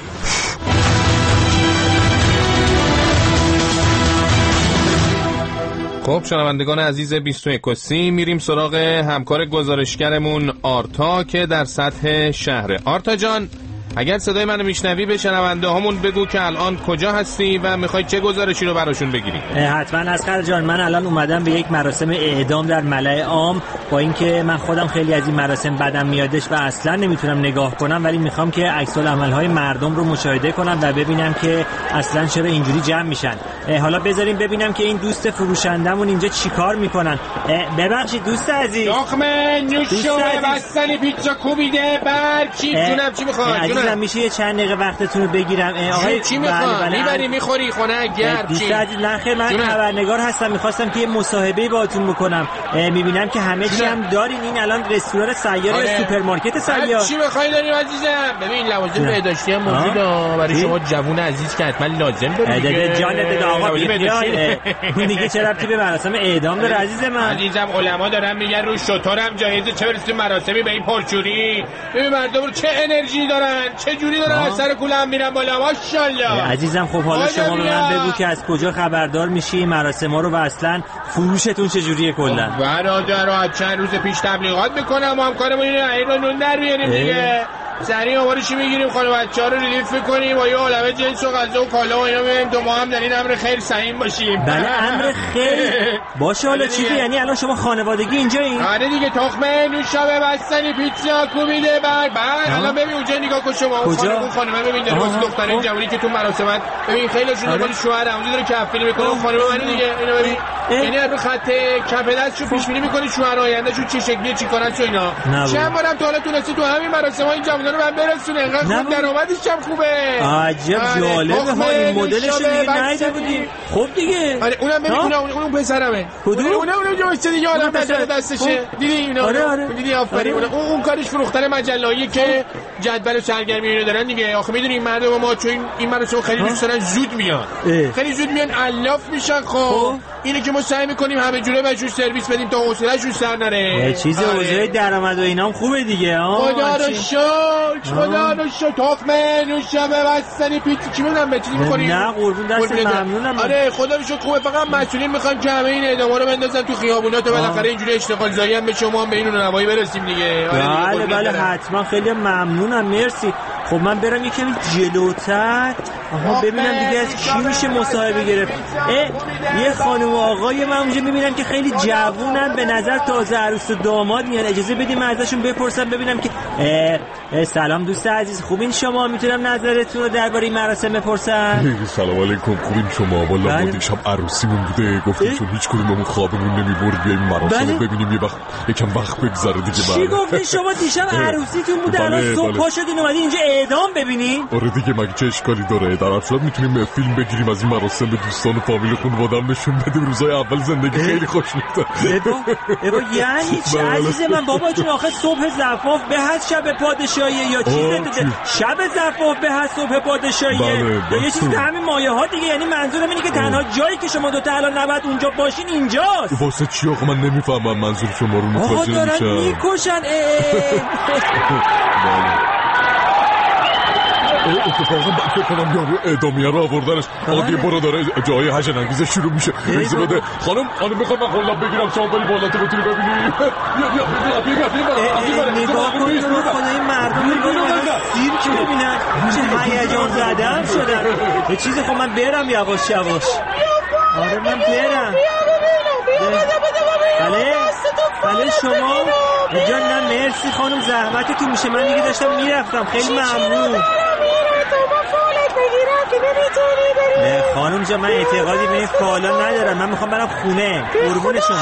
خب شنوندگان عزیز بیست و یک و سی، میریم سراغ همکار گزارشگرمون آرتا که در سطح شهره. آرتا جان، اگر صدای منو میشنوی به شنونده هامون بگو که الان کجا هستی و میخوای چه گزارشی رو براشون بگیری. حتما اسقر جان، من الان اومدم به یک مراسم اعدام در ملأ عام. با اینکه من خودم خیلی از این مراسم بدم میادش و اصلا نمیتونم نگاه کنم، ولی میخوام که عکس العمل‌های مردم رو مشاهده کنم و ببینم که اصلا چرا اینجوری جمع میشن. حالا بذاریم ببینم که این دوست فروشندمون اینجا چیکار میکنن. ببخشید دوست عزیز، داخمه نوشو بستنی پیتزا کوبیده بر چی جونم چی میخوای؟ عزیزم میشه یه چند دقیقه وقتتون رو بگیرم؟ آقای چی میخوای؟ میبری میخوری خونه گرم چی؟ نه خیر، من خبرنگار هستم، میخواستم که یه مصاحبه باهاتون بکنم. میبینم که همه چی هم دارین. این الان رستوران سیار آره. سوپرمارکت سیار. چی میخوای داریم عزیزم؟ ببین لوازم بهداشتی هم موجوده برای شما جوون عزیز که حتما لازم داره دیگه. جان داده آقا بیخیال. اون دیگه چه ربطی به مراسم اعدام داره عزیز من؟ عزیزم علما دارن میگن رو شطورم جایزه، چه برسه مراسمی به این پرچوری. ببین مردم چه انرژی دارن، چه جوری دارن از سر کولم میرن بالا. ماشاءالله عزیزم. خب حالا شما به من بگو که از کجا خبردار میشی مراسم‌ها رو و اصلا فروشتون چه جوریه کلا؟ برادر از چند روز پیش تبلیغات میکنم، ما هم کارمون اینه ایران نون در بیاریم دیگه. سریع آوارشی میگیریم، خانم بچه‌ها رو ریلیف می‌کنیم و یه عالمه جنس و غذا و کالا و اینا می‌بریم دو ماه هم در این امر خیر سعیم باشیم. بله امر خیر باشه. حالا چیزی یعنی الان شما خانوادگی اینجا این؟ آره دیگه، تخمه نوشابه بستنی پیتزا کوبیده بر بعد. الان ببین اونجا نگاه کن شما، اون خانم اون خانم ببین داره واسه دختره جوونی که تو مراسمت ببین خیلیشون دنبال شوهر اونجا داره کفیلی می‌کنه. اون خانم من دیگه اینو ببین، یعنی رو خط کف دستشو پیش بینی می‌کنه شوهر آیندهشون چه شکلیه چیکارن چه اینا. چند بارم تا حالا تونستی تو همین مراسم‌ها این جوونا رو من برسونه، انقدر خوب درآمدش هم خوبه. عجب جالبه ها، این مدلش دیگه ندیده بودیم. خب دیگه آره اونم ببین، اونم اون پسرمه. کدوم اونم اونم جوسته دیگه آدم پسر دستشه. دیدی اینا؟ آره آره دیدی آفرین. اون اون کارش فروختن مجله‌ای که جدول و سرگرمی اینو دارن دیگه. آخه میدونی مردم ما چون این مراسم خیلی دوست دارن زود میان، خیلی زود میان الاف میشن. خب اینه که ما سعی می‌کنیم همه جوره بهشون سرویس بدیم تا حوصله‌شون سر نره. چیز اوضاع درآمد و اینام خوبه دیگه. ها خدا رو شکر، خدا رو شکر. تخمه نوشابه بستنی پیتزا چی می‌دونم به چیزی می‌خوری؟ نه قربون دست ممنونم. آره خدا رو شکر خوبه. فقط مسئولین می‌خوایم که همه این اعداما رو بندازن تو خیابونا تا بالاخره اینجوری اشتغال زایی هم به شما هم به این نوایی برسیم دیگه. بله بله حتما. خیلی ممنونم، مرسی. خب من برم یه کمی جلوتر. آها ببینم دیگه از کی میشه مصاحبه گرفت. یه خانم و آقای من اونجا میبینم که خیلی جوونن، به نظر تازه عروس و داماد میان. اجازه بدیم من ازشون بپرسم ببینم که اه اه سلام دوست عزیز، خوبین شما؟ میتونم نظرتون رو درباره این مراسم بپرسم؟ سلام علیکم، خوبین شما؟ والا ما دیشب عروسیمون بوده، گفتیم چون هیچ کدوممون خوابمون نمیبرد بیایم مراسم رو ببینیم یه وقت یکم وقت بگذره دیگه. چی گفتین شما دیشب عروسیتون بوده الان صبح پا شدین اومدین اینجا اعدام ببینین؟ آره دیگه، مگه چه اشکالی داره؟ در اصل میتونیم فیلم بگیریم از این مراسم به دوستان و فامیل خانواده‌ام نشون بدیم. روزای اول زندگی خیلی خوش میگذره. ابا ابا یعنی چی عزیز من؟ بابا جون آخه صبح زفاف به از شب پادشاهی یا چیز شب زفاف به از صبح پادشاهی یا یه چیز همین مایه ها دیگه. یعنی منظورم اینه که تنها جایی که شما دو تا الان نباید اونجا باشین اینجاست. واسه چی آخه من نمیفهمم منظور شما رو متوجه نمیشم. آقا دارن میکشن. اتفاقا من فکر کنم یارو اعدامیه رو آوردنش. آقا دیگه برو داره جای هجن انگیزه شروع میشه. ایزه بده خانم خانم میخوام من قلاب بگیرم شما بری بالا تو بتونی ببینی. نگاه کنید رو خدای مردم میگونم سیرک ببینن چه هیجان زده هم شدن. یه چیزی خب من برم یواش یواش. آره من برم. بله بله شما جان. نه مرسی خانم زحمتتون میشه، من دیگه داشتم میرفتم. خیلی ممنون. نه خانم جان من اعتقادی به این فعالا ندارم، من میخوام برم خونه. قربون شما.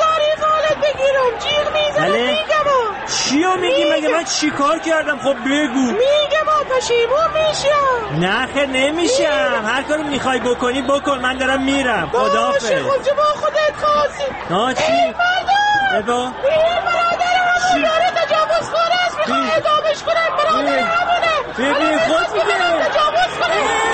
بله چیو میگی؟ مگه من چی کار کردم؟ خب بگو. میگه ما پشیمون میشم. نه خیر نمیشم، هر کارو میخوای بکنی بکن، من دارم میرم. خداحافظ. باشه خب با خودت خواستی. نه چی؟ این مردم ابا این برادر همون یاره تجاوز خور است، میخوام اعدامش کنم. برادر همونه. ببین خود میگه تجاوز کنم.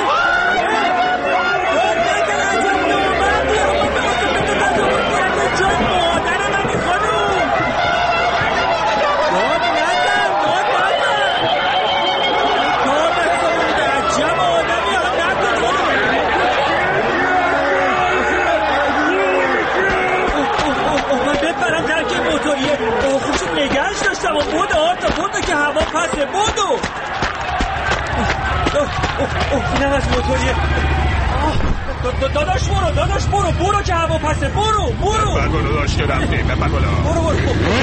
بودو آرتا بودو که هوا پسه بودو. اینم از موتوریه. داداش برو داداش برو برو که هوا پسه. برو برو بپر برو داشت که رفتیم. بپر برو برو برو.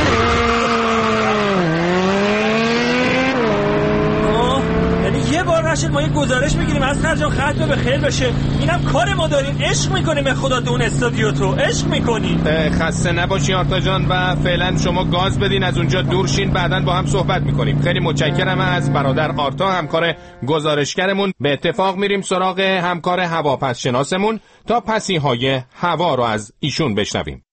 یه بار رشد ما یه گزارش بگیریم از خرجان ختم به خیر بشه. اینم کار ما داریم. عشق میکنیم به خدا تو اون استادیو تو عشق میکنیم. خسته نباشی آرتا جان و فعلا شما گاز بدین از اونجا دور شین، بعداً با هم صحبت میکنیم. خیلی متشکرم از برادر آرتا همکار گزارشگرمون. به اتفاق میریم سراغ همکار هواپس شناسمون تا پسیهای هوا رو از ایشون بشنویم.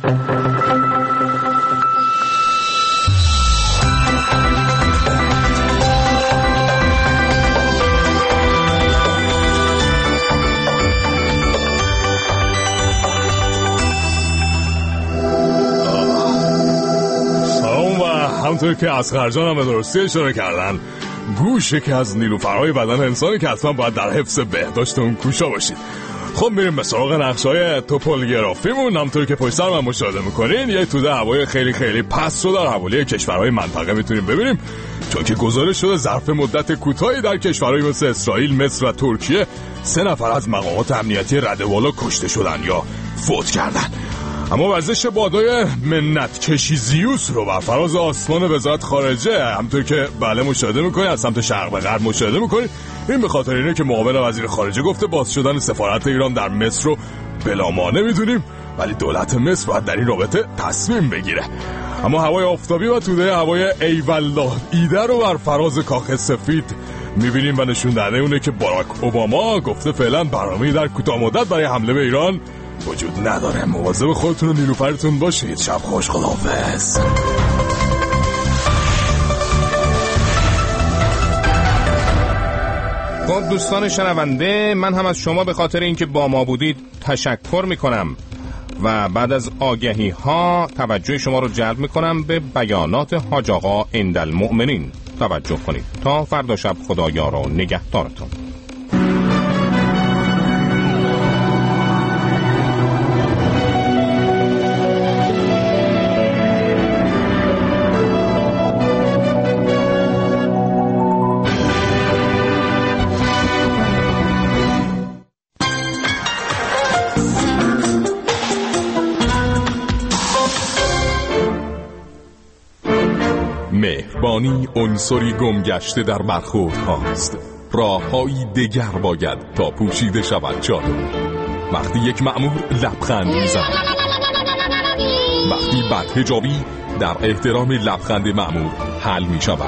همونطور که اصغر جان هم به درستی اشاره کردن، گوش یکی از نیلوفرهای بدن انسانی که حتما باید در حفظ بهداشت اون کوشا باشید. خب میریم به سراغ نقشای توپولگرافیمون. همونطور که پشت سر من مشاهده میکنین یه توده هوای خیلی خیلی پست رو در حوالی کشورهای منطقه میتونیم ببینیم، چون که گزارش شده ظرف مدت کوتاهی در کشورهای مثل اسرائیل، مصر و ترکیه سه نفر از مقامات امنیتی رده بالا کشته شدن یا فوت کردن. اما وزش بادای منت کشی زیوس رو بر فراز آسمان وزارت خارجه همونطور که بله مشاهده میکنید از سمت شرق و غرب مشاهده میکنید. این به خاطر اینه که معاون وزیر خارجه گفته باز شدن سفارت ایران در مصر رو بلا مانع میدونیم، ولی دولت مصر باید در این رابطه تصمیم بگیره. اما هوای آفتابی و توده هوای ایوالله ایده رو بر فراز کاخ سفید میبینیم و نشون دهنده اونه که باراک اوباما گفته فعلا برنامه‌ای در کوتاه مدت برای حمله به ایران وجود نداره. مواظب خودتون و نیلوفرتون باشید. شب خوش. خداحافظ. خب دوستان شنونده، من هم از شما به خاطر اینکه با ما بودید تشکر میکنم و بعد از آگهی ها توجه شما رو جلب میکنم به بیانات حاج آقا عندالمؤمنین. توجه کنید. تا فردا شب خدایار و نگهدارتون. ایرانی عنصری گمگشته در برخورد هاست. راههایی دگر باید تا پوشیده شود چادر. وقتی یک مأمور لبخند میزند، وقتی بدحجابی در احترام لبخند مأمور حل می شود.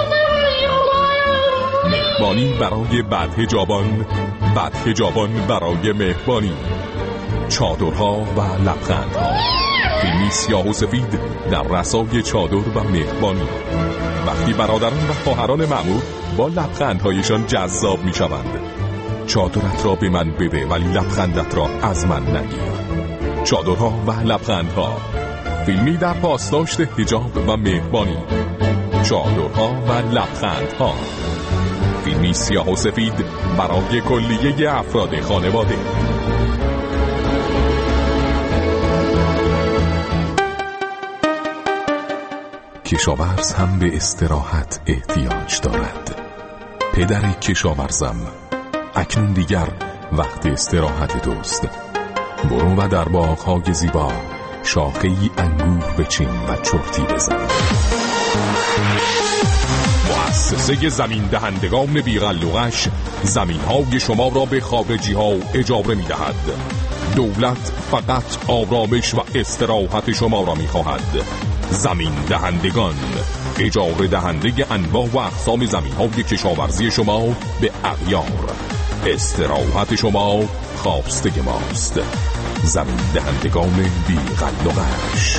مهربانی برای بدحجابان، بدحجابان برای مهربانی. چادرها و لبخندها، فیلمی سیاه و سفید در رسای چادر و مهربانی. وقتی برادران و خواهران مأمور با لبخندهایشان جذاب می شوند. چادرت را به من بده ولی لبخندت را از من نگیر. چادرها و لبخندها، فیلمی در پاسداشت حجاب و مهربانی. چادرها و لبخندها، فیلمی سیاه و سفید برای کلیه افراد خانواده. کشاورز هم به استراحت احتیاج دارد. پدر کشاورزم، اکنون دیگر وقت استراحت دوست. برو و در باغ‌های زیبا شاخه‌ای انگور بچین و چرتی بزن. مؤسسه زمین دهندگان بی‌غلغش زمین‌های شما را به خارجی‌ها اجاره می‌دهد. دولت فقط آرامش و استراحت شما را می‌خواهد. زمین دهندگان، اجاره دهنده انواع و اقسام زمین‌های کشاورزی شما به اغیار. استراحت شما خواسته ماست. زمین دهندگان بی‌غلغش.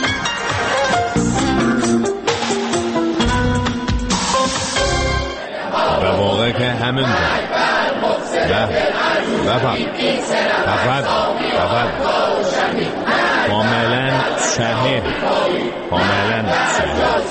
به واقع که همین ده بفر بفر بفر کاملا صحیح کاملا صحیح.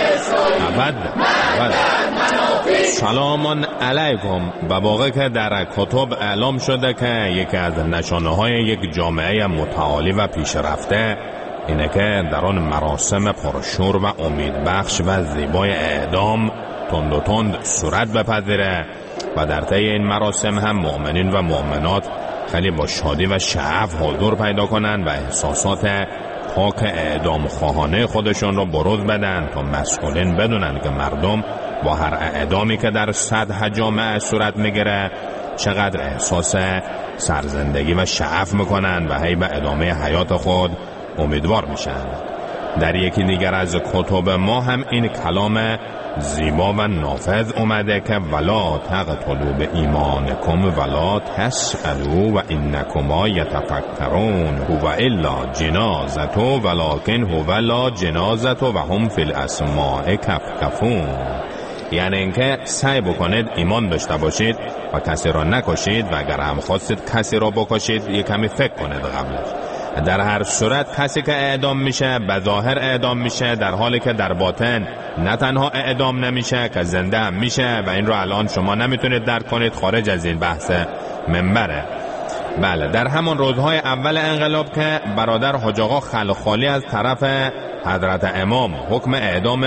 سلام علیکم. به واقع که در کتب اعلام شده که یکی از نشانه های یک جامعه متعالی و پیشرفته اینه که در آن مراسم پرشور و امیدبخش و زیبای اعدام تند و تند صورت بپذیره و در طی این مراسم هم مؤمنین و مؤمنات خیلی با شادی و شعف حضور پیدا کنن و احساسات پاک اعدام خواهانه خودشون رو بروز بدن تا مسئولین بدونن که مردم با هر اعدامی که در سطح جامعه صورت میگیره چقدر احساس سرزندگی و شعف میکنن و هی به ادامه حیات خود امیدوار میشن. در یکی دیگر از کتب ما هم این کلام زیبا و نافذ اومده که ولا تقتلوا به ایمانکم ولا تسألوا و انکما یتفکرون هو الا جنازة ولکن هو لا جنازة و هم فی الاسماء کفکفون. یعنی اینکه سعی بکنید ایمان داشته باشید و کسی را نکشید و اگر هم خواستید کسی را بکشید یک کمی فکر کنید قبلش. در هر صورت کسی که اعدام میشه به ظاهر اعدام میشه، در حالی که در باطن نه تنها اعدام نمیشه که زنده هم میشه و این رو الان شما نمیتونید درک کنید خارج از این بحث منبره. بله، در همون روزهای اول انقلاب که برادر حاج آقا خلخالی از طرف حضرت امام حکم اعدام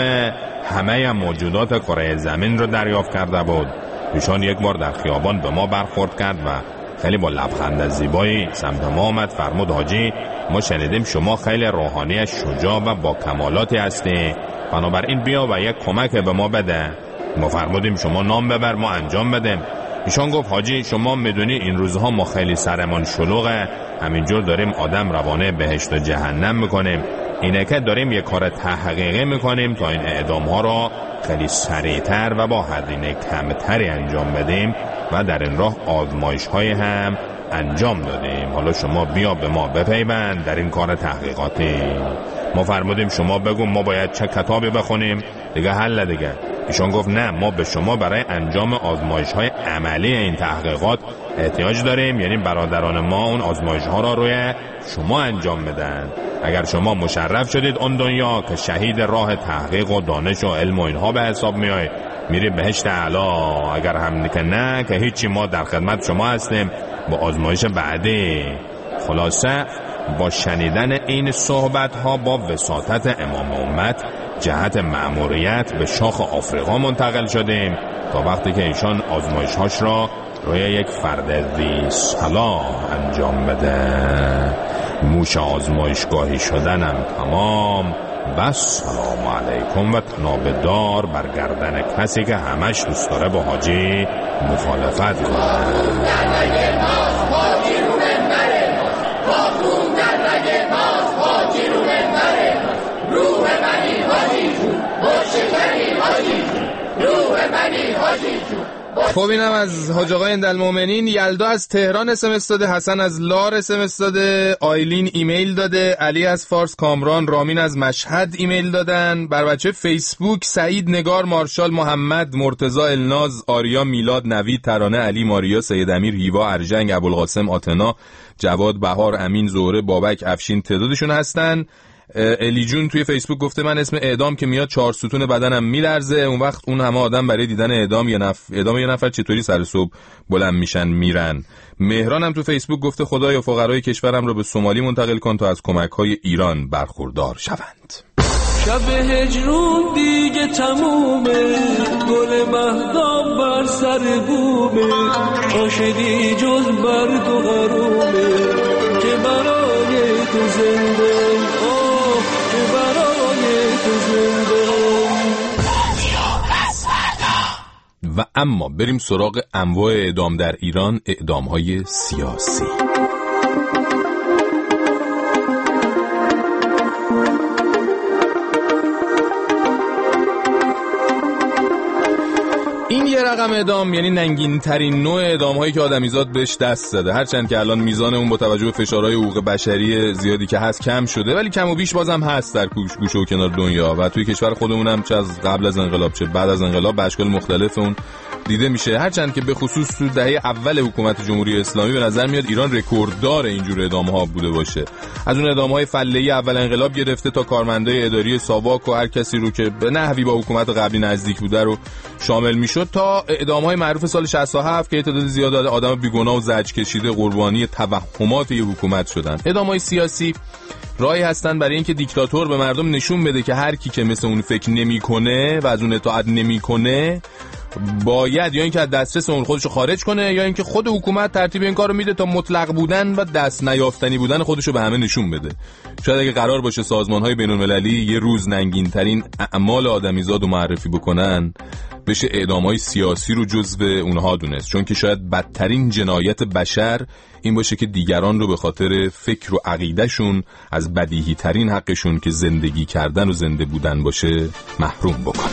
همه موجودات کره زمین رو دریافت کرده بود، ایشان یک بار در خیابان به ما برخورد کرد و خیلی با لبخند زیبایی سمت ما آمد. فرمود حاجی ما شنیدیم شما خیلی روحانی شجاع و با کمالاتی هستی، بنابراین بیا و یک کمک به ما بده. ما فرمودیم شما نام ببر ما انجام بدیم. ایشان گفت حاجی شما میدونی این روزها ما خیلی سرمان شلوغه، همینجور داریم آدم روانه بهشت و جهنم میکنیم، اینه که داریم یک کار تحقیقی میکنیم تا این اعدام ها را خیلی سریعتر و با هزینه کمتری انجام بدیم و در این راه آزمایش های هم انجام دادیم. حالا شما بیا به ما بپیوند در این کار تحقیقاتی. ما فرمودیم شما بگو ما باید چه کتابی بخونیم دیگه حل دیگه. ایشان گفت نه ما به شما برای انجام آزمایش های عملی این تحقیقات احتیاج داریم، یعنی برادران ما اون آزمایش ها را روی شما انجام بدن. اگر شما مشرف شدید اون دنیا که شهید راه تحقیق و دانش و علم و اینها به حساب میای میری بهشت اعلی، اگر هم که نه که هیچی ما در خدمت شما هستیم با آزمایش بعدی. خلاصه با شنیدن این صحبت ها با وساطت امام امت جهت مأموریت به شاخ آفریقا منتقل شدیم تا وقتی که ایشان آزمایش هاش را روی یک فرد ذی صلاح انجام بده. موش آزمایشگاهی شدنم تمام، و سلام علیکم و تنابدار بر گردن کسی که همش دوست داره با حاجی مخالفت کنه. خب اینم از حاج آقای اندالمومنین. یلدا از تهران اس ام اس داده، حسن از لار اس ام اس داده، آیلین ایمیل داده، علی از فارس، کامران، رامین از مشهد ایمیل دادن. بر بچه فیسبوک سعید، نگار، مارشال، محمد، مرتضی، الناز، آریا، میلاد، نوید، ترانه، علی، ماریا، سید امیر، هیوا، ارجنگ، ابوالقاسم، آتنا، جواد، بهار، امین، زهره، بابک، افشین تعدادشون هستن. الی جون توی فیسبوک گفته من اسم اعدام که میاد چهار ستون بدنم میلرزه. اون وقت اون همه آدم برای دیدن اعدام یه نفر اعدام یه نفر چطوری سر صبح بلند میشن میرن. مهران هم تو فیسبوک گفته خدایا فقرای کشورم رو به سومالی منتقل کن تا از کمک‌های ایران برخوردار شوند. شب هجرون دیگه تمومه، گل مهدام بر سر بومه، عاشقی جز برگ و غرومه که برای تو زنده، آه که برای تو زنده. و اما بریم سراغ انواع اعدام در ایران، اعدام‌های سیاسی. این یه رقم اعدام یعنی ننگین ترین نوع اعدام هایی که آدمیزاد بهش دست زده، هرچند که الان میزان اون با توجه به فشارهای حقوق بشری زیادی که هست کم شده، ولی کم و بیش بازم هست در گوشه و کنار دنیا و توی کشور خودمون هم چه از قبل از انقلاب چه بعد از انقلاب به اشکال مختلف اون دیده میشه. هرچند که به خصوص تو دهه اول حکومت جمهوری اسلامی به نظر میاد ایران رکورددار اینجور اعدام ها بوده باشه. از اون اعدام های فله‌ای اول انقلاب گرفته تا کارمندای اداری ساواک و هر کسی رو که به نحوی با حکومت قبلی نزدیک بوده رو شامل میشد، تا اعدام‌های معروف سال شصت و هفت که تعداد زیاد آدم بیگناه و زجر کشیده قربانی توهمات یه حکومت شدن. اعدام‌های سیاسی راهی هستن برای اینکه دیکتاتور به مردم نشون بده که هر کی که مثل اون فکر نمی‌کنه و از اون اطاعت نمی‌کنه باید یا اینکه از دسترس اون خودشو خارج کنه یا اینکه خود حکومت ترتیب این کارو میده تا مطلق بودن و دست نیافتنی بودن خودشو به همه نشون بده. شاید اگه قرار باشه سازمان‌های بین‌المللی یه روز ننگین‌ترین اعمال آدمیزاد رو معرفی بکنن، بشه اعدام‌های سیاسی رو جزو اونها دونست، چون که شاید بدترین جنایت بشر این باشه که دیگران رو به خاطر فکر و عقیدهشون از بدیهی ترین حقشون که زندگی کردن و زنده بودن باشه محروم بکنه.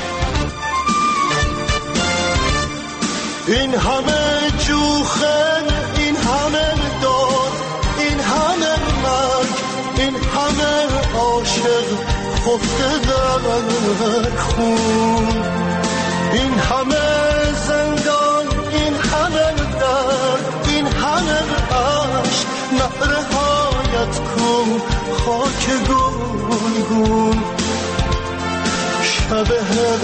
این همه جوخه، این همه داد، این همه مرگ، این همه عاشق خفته در خون، این همه زندان، این همه درد، این همه عشق، نرهایت کن خاک گلگون. شب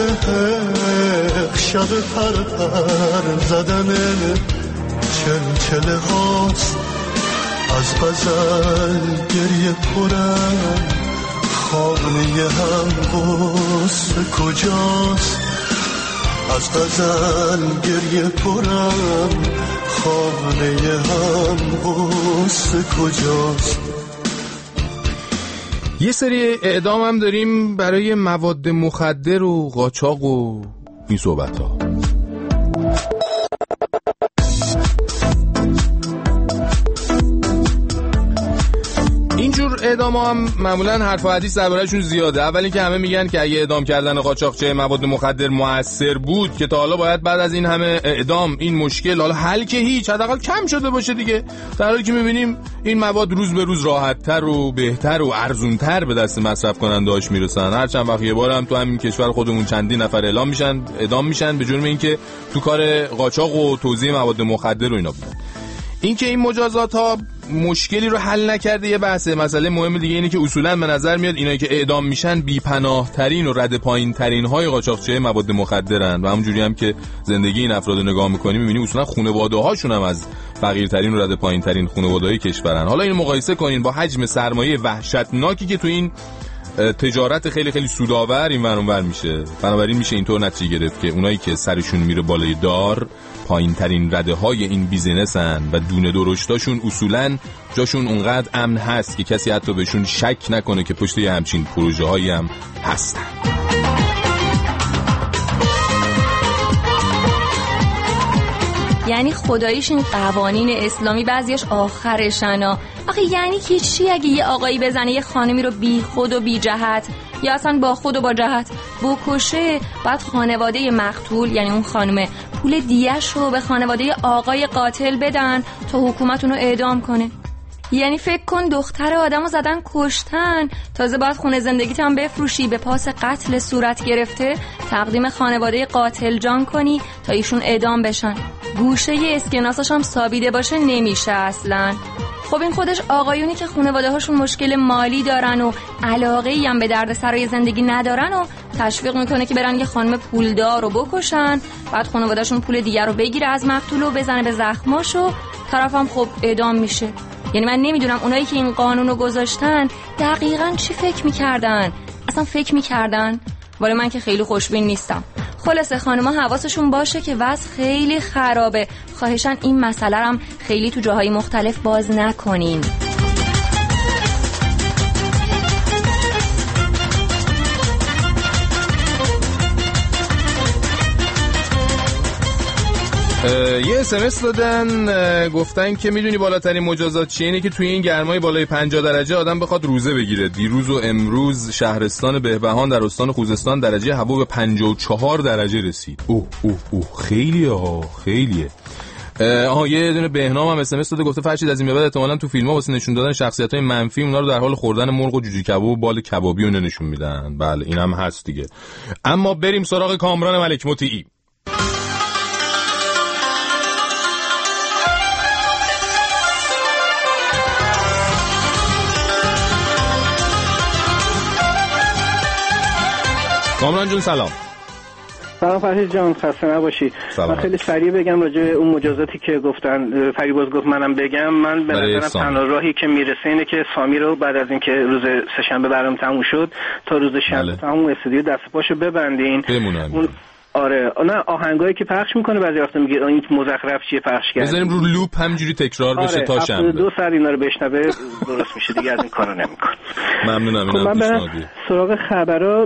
هق شب پر پر زدن چلچله هاست، از غزل گریه پرم خانه هم غصه کجاست، از غزل گریه پرم خانه هم غصه کجاست. یه سری اعدام هم داریم برای مواد مخدر و قاچاق و این صحبت ها. اینجور اعدام ها هم معمولا حرف و حدیث درباره‌شون زیاده. اولی که همه میگن که اگه اعدام کردن قاچاقچی مواد مخدر موثر بود که تا حالا باید بعد از این همه اعدام این مشکل حالا حل که هیچ حداقل کم شده باشه دیگه، در حالی که میبینیم این مواد روز به روز راحت‌تر و بهتر و ارزون‌تر به دست مصرف کننده‌هاش میرسن. هر چند وقت یه بار هم تو همین کشور خودمون چندین نفر اعلام میشن اعدام میشن به جرم اینکه تو کار قاچاق و توزیع مواد مخدر و اینا بودن. این که این مجازات ها مشکلی رو حل نکرده یه بحثه. مسئله مهم دیگه اینه که اصولا به نظر میاد اینایی که اعدام میشن بی‌پناه ترین و رد پایین ترین های قاچاقچی مواد مخدرن و همونجوری هم که زندگی این افراد رو نگاه میکنیم میبینیم اصولا خانواده هاشون هم از فقیرترین و رد پایین ترین خانواده های کشورن. حالا این مقایسه کنین با حجم سرمایه وحشتناکی که تو این تجارت خیلی خیلی سودآور این ور اون ور میشه. بنابراین میشه اینطور نتیجه گرفت که اونایی که سرشون میره بالای دار، پایین ترین رده های این بیزینسن و دونه درشتاشون اصولاً جاشون اونقدر امن هست که کسی حتی بهشون شک نکنه که پشت یه همچین پروژه هایی هم هستن. یعنی خداییش این قوانین اسلامی بعضیاش آخرشن ها. آخه یعنی که چی اگه یه آقایی بزنه یه خانمی رو بی خود و بی جهت یا اصلا با خود و با جهت بکشه، بعد خانواده مقتول یعنی اون خانمه پول دیه‌ش رو به خانواده آقای قاتل بدن تا حکومت اونو اعدام کنه. یعنی فکر کن دختر آدمو زدن کشتن، تازه باید خونه زندگیت هم بفروشی، به پاس قتل صورت گرفته تقدیم خانواده قاتل جان کنی تا ایشون اعدام بشن. گوشه اسکناسش هم سابیده باشه نمیشه اصلا. خب این خودش آقایونی که خانواده هاشون مشکل مالی دارن و علاقه‌ای هم به درد سرای زندگی ندارن و تشویق میکنه که برن یه خانم پولدار رو بکشن، بعد خانواده‌شون پول دیگر رو بگیره از مقتول و بزنه به زخماشو، طرفم خب اعدام میشه. یعنی من نمیدونم اونایی که این قانونو گذاشتن دقیقاً چی فکر میکردن؟ اصلا فکر میکردن؟ ولی من که خیلی خوشبین نیستم. خلاصه خانم‌ها حواسشون باشه که وضع خیلی خرابه. خواهشاً این مسئله رو هم خیلی تو جاهای مختلف باز نکنین. یه اسمس دادن گفتن که میدونی بالاترین مجازات چیه؟ اینه که توی این گرمای بالای پنجاه درجه آدم بخواد روزه بگیره. دیروز و امروز شهرستان بهبهان در استان خوزستان درجه هوا به پنجاه و چهار درجه رسید. اوه اوه اوه خیلیه ها خیلیه. آها یه دونه بهنام هم اس ام اس داده گفته فرشید از این به بعد احتمالاً تو فیلم‌ها واسه نشون دادن شخصیت‌های منفی اونا رو در حال خوردن مرغ و جوجه کباب و بال کبابی اون نشون میدن. بله اینم هست دیگه. اما بریم سراغ کامران ملک مطیعی. کامران جون سلام. سلام فرشید جان، خسته نباشی. من خیلی سریع بگم راجع به اون مجازاتی که گفتن فریباز گفت منم بگم. من به نظرم تنها راهی که میرسه اینه که سامی رو بعد از اینکه روز سه‌شنبه برام تموم شد تا روز شنبه تموم استودیو دست پاشو ببندین. بمونن. آره نه آهنگایی که پخش میکنه بعضی وقتا میگه این مزخرف چیه پخش کرد. بذاریم رو لوپ همینجوری تکرار بشه آره، تا شنبه. دو ساعت اینا رو بشنوه درست میشه دیگه، از این کارا نمیکنه. ممنونم. اینم خب پیشنهادی. سراغ خبرا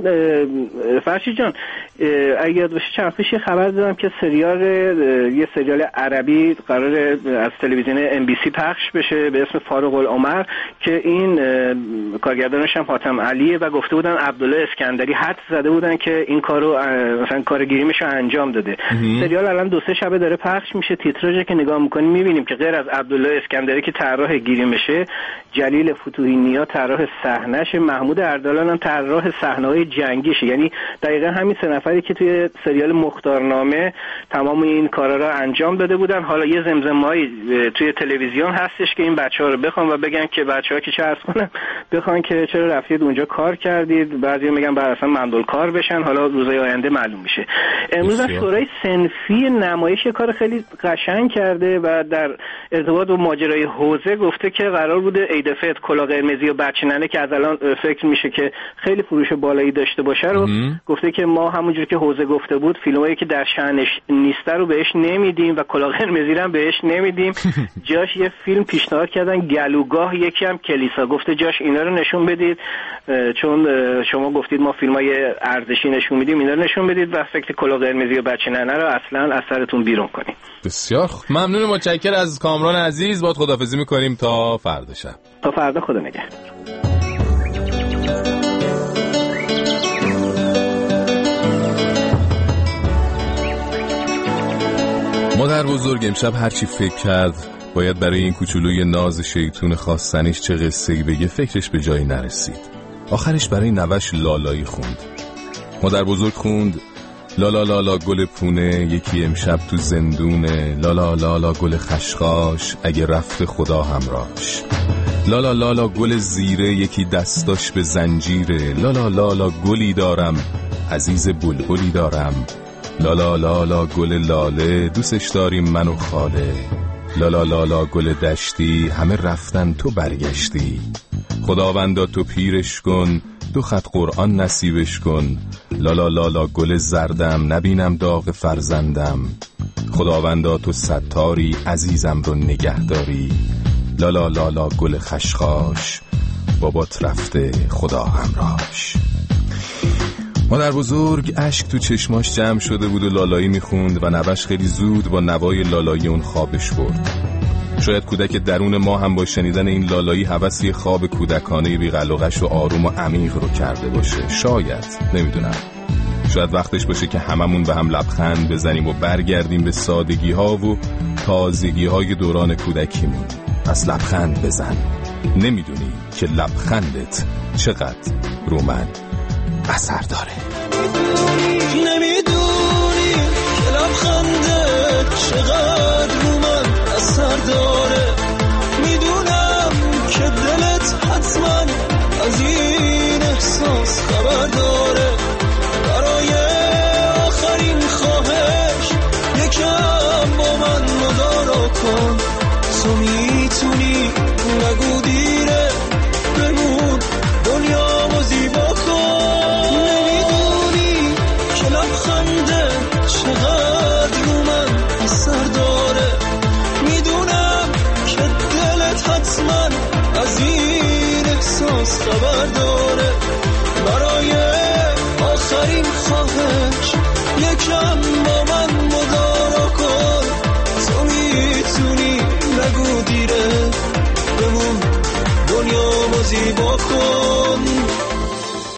فرشید جان اگه یاد باشه چند پیش خبر دادم که سریال یه سریال عربی قرار از تلویزیون ام بی سی پخش بشه به اسم فاروق العمر که این کارگردانش هم حاتم علیه و گفته بودن عبدالله اسکندری حد زده بودن که این کارو مثلا کار گیریمش رو انجام داده. سریال الان دو سه شبه داره پخش میشه. تیتراژی که نگاه میکنیم میبینیم که غیر از عبدالله اسکندری که طراح گیریمشه، جلیل فتوحی نیا طراح صحنه‌ش، محمود اردلان هم طراح صحنه‌های جنگیشه. یعنی دقیقاً همین سه نفری که توی سریال مختارنامه تمام این کارا رو انجام داده بودن. حالا یه زمزمه‌ای توی تلویزیون هستش که این بچه‌ها رو بخوام و بگن که بچه‌ها که چه عرض کنم بخوان که چرا رفتید اونجا کار کردید، بعضی میگن بعد اصلا مندل کار بشن. حالا روزهای آینده معلوم میشه. امروز هم شورای صنفی نمایش کار خیلی قشنگ کرده و در ارتباط با ماجرای حوزه گفته که قرار بوده عید فطر کلاه قرمزی و بچه ننه که از الان فکر میشه که خیلی فروش بالایی داشته باشه رو گفته که ما همونجور که حوزه گفته بود فیلمایی که در شأنش نیسته رو بهش نمیدیم و کلاه قرمزی رو هم بهش نمیدیم. جاش یه فیلم پیشنهاد کردن گلوگاه، یکی هم کلیسا. گفته جاش اینا رو نشون بدید چون شما گفتید ما فیلمای ارزشی نشون میدیم، اینا رو نشون بدید و فکر کلاه قرمزی و بچه ننه رو اصلا از سرتون بیرون کنید. بسیار ممنون، متشکرم از کامران عزیز. باهات خداحافظی میکنیم تا فردا شب. تا فردا، خدا نگهدار. مادر بزرگ امشب هرچی فکر کرد باید برای این کوچولوی ناز شیطون خواستنیش چه قصه‌ای بگه فکرش به جایی نرسید. آخرش برای نوش لالایی خوند. مادر بزرگ خوند لالا لالا گل پونه یکی امشب تو زندونه، لالا لالا گل خشخاش اگه رفت خدا همراهش، لالا لالا گل زیره یکی دستاش به زنجیره، لالا لالا گلی دارم عزیز بلبلی دارم، لالا لالا گل لاله دوستش داریم من و خاله، لالا لالا گل دشتی همه رفتن تو برگشتی، خداوندا تو پیرش کن دو خط قرآن نصیبش کن. لالا لالا گل زردم، نبینم داغ فرزندم. خداوندا تو ستاری، عزیزم رو نگهداری. لالا لالا گل خشخاش، بابات رفته خدا همراهش. مادر بزرگ اشک تو چشماش جمع شده بود و لالایی میخوند و نوش خیلی زود با نوای لالایی اون خوابش برد. شاید کودک درون ما هم با شنیدن این لالایی هوسی خواب کودکانه بی قلقش و آروم و عمیق رو کرده باشه. شاید، نمیدونم. شاید وقتش باشه که هممون به هم لبخند بزنیم و برگردیم به سادگی ها و تازگی های دوران کودکیمون. پس لبخند بزن. نمیدونی که لبخندت چقدر رو من اثر داره. نمیدونی که لبخندت چقدر رو من اثر داره. میدونم که دلت حتما از این احساس خبر داره. برای آخرین خواهش یکم با من مدارا کن. تو میتونی نگو دیره، بمون دنیا و زیبا کن. نمیدونی که لبخنده چقدر رو من اثر داره. میدونم که دلت حتما از این احساس خبر داره. برای آخرین خواهش یکم با من مدارا کن. تو میتونی نگو دیره، بمون دنیا و زیبا کن.